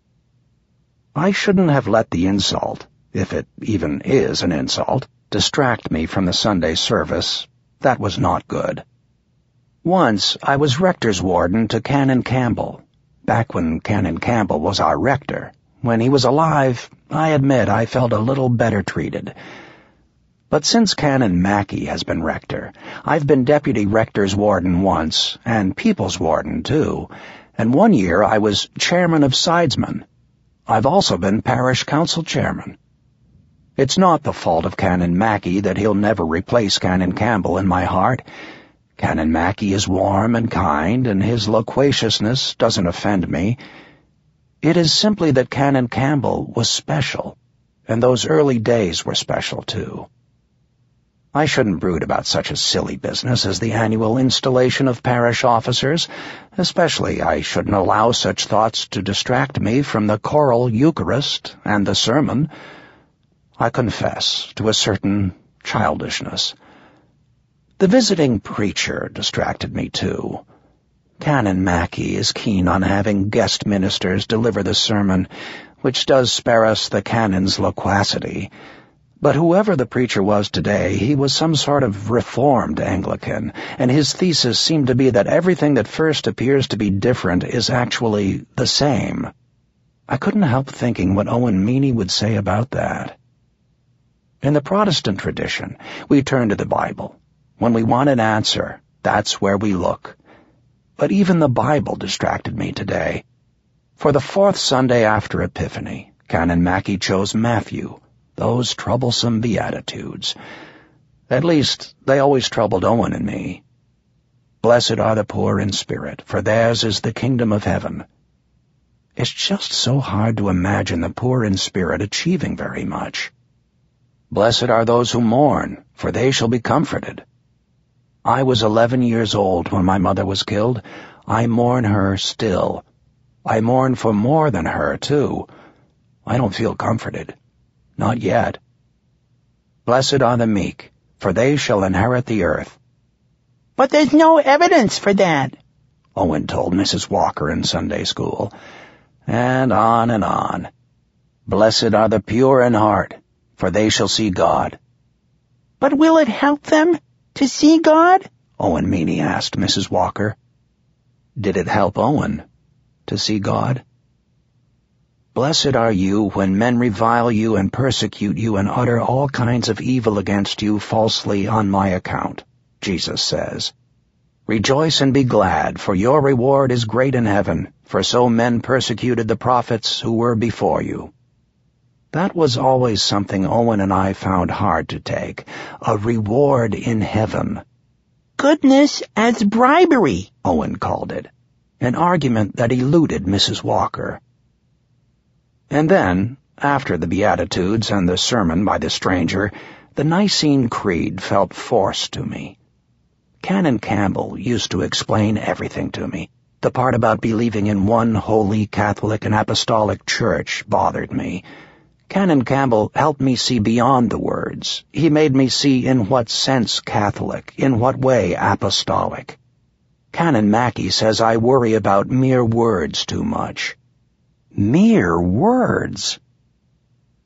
I shouldn't have let the insult, if it even is an insult, distract me from the Sunday service. That was not good. Once I was rector's warden to Canon Campbell, back when Canon Campbell was our rector. When he was alive, I admit I felt a little better treated. But since Canon Mackey has been rector, I've been deputy rector's warden once, and people's warden too, and one year I was chairman of sidesmen. I've also been parish council chairman. It's not the fault of Canon Mackey that he'll never replace Canon Campbell in my heart. Canon Mackey is warm and kind, and his loquaciousness doesn't offend me. It is simply that Canon Campbell was special, and those early days were special too. I shouldn't brood about such a silly business as the annual installation of parish officers. Especially I shouldn't allow such thoughts to distract me from the choral Eucharist and the sermon. I confess to a certain childishness. The visiting preacher distracted me too. Canon Mackey is keen on having guest ministers deliver the sermon, which does spare us the canon's loquacity. But whoever the preacher was today, he was some sort of reformed Anglican, and his thesis seemed to be that everything that first appears to be different is actually the same. I couldn't help thinking what Owen Meany would say about that. In the Protestant tradition, we turn to the Bible. When we want an answer, that's where we look. But even the Bible distracted me today. For the fourth Sunday after Epiphany, Canon Mackey chose Matthew, those troublesome Beatitudes. At least, they always troubled Owen and me. Blessed are the poor in spirit, for theirs is the kingdom of heaven. It's just so hard to imagine the poor in spirit achieving very much. Blessed are those who mourn, for they shall be comforted. I was eleven years old when my mother was killed. I mourn her still. I mourn for more than her, too. I don't feel comforted. Not yet. Blessed are the meek, for they shall inherit the earth. But there's no evidence for that, Owen told Missus Walker in Sunday school. And on and on. Blessed are the pure in heart, for they shall see God. But will it help them to see God? Owen Meany asked Missus Walker. Did it help Owen to see God? Blessed are you when men revile you and persecute you and utter all kinds of evil against you falsely on my account, Jesus says. Rejoice and be glad, for your reward is great in heaven, for so men persecuted the prophets who were before you. That was always something Owen and I found hard to take, a reward in heaven. Goodness as bribery, Owen called it, an argument that eluded Missus Walker. And then, after the Beatitudes and the sermon by the stranger, the Nicene Creed felt forced to me. Canon Campbell used to explain everything to me. The part about believing in one holy Catholic and Apostolic Church bothered me. Canon Campbell helped me see beyond the words. He made me see in what sense Catholic, in what way Apostolic. Canon Mackey says I worry about mere words too much. Mere words?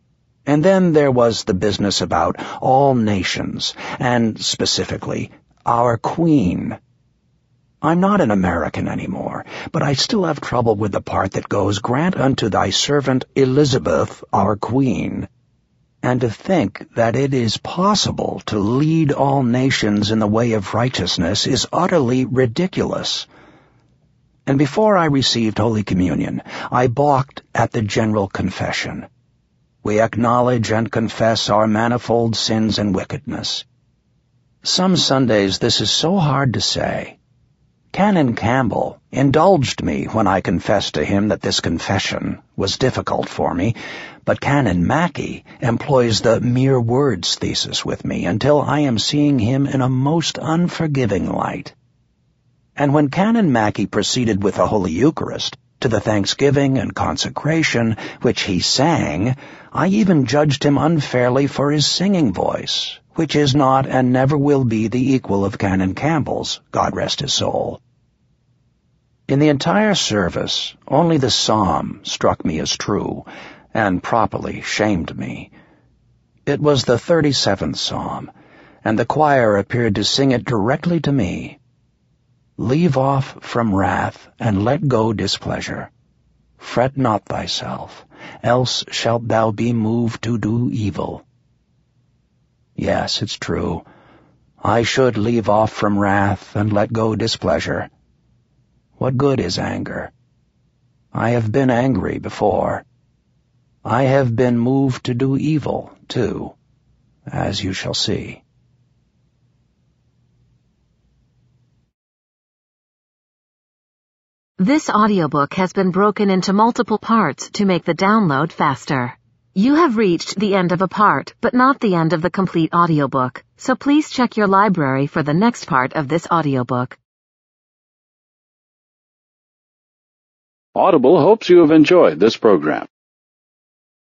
And then there was the business about all nations, and specifically, our Queen. I'm not an American anymore, but I still have trouble with the part that goes, "Grant unto thy servant Elizabeth, our Queen." And to think that it is possible to lead all nations in the way of righteousness is utterly ridiculous. And before I received Holy Communion, I balked at the general confession. We acknowledge and confess our manifold sins and wickedness. Some Sundays this is so hard to say. Canon Campbell indulged me when I confessed to him that this confession was difficult for me, but Canon Mackey employs the mere words thesis with me until I am seeing him in a most unforgiving light. And when Canon Mackey proceeded with the Holy Eucharist, to the thanksgiving and consecration which he sang, I even judged him unfairly for his singing voice, which is not and never will be the equal of Canon Campbell's, God rest his soul. In the entire service, only the psalm struck me as true, and properly shamed me. It was the thirty-seventh psalm, and the choir appeared to sing it directly to me. Leave off from wrath, and let go displeasure. Fret not thyself, else shalt thou be moved to do evil. Yes, it's true. I should leave off from wrath and let go displeasure. What good is anger? I have been angry before. I have been moved to do evil, too, as you shall see. This audiobook has been broken into multiple parts to make the download faster. You have reached the end of a part, but not the end of the complete audiobook, so please check your library for the next part of this audiobook. Audible hopes you have enjoyed this program.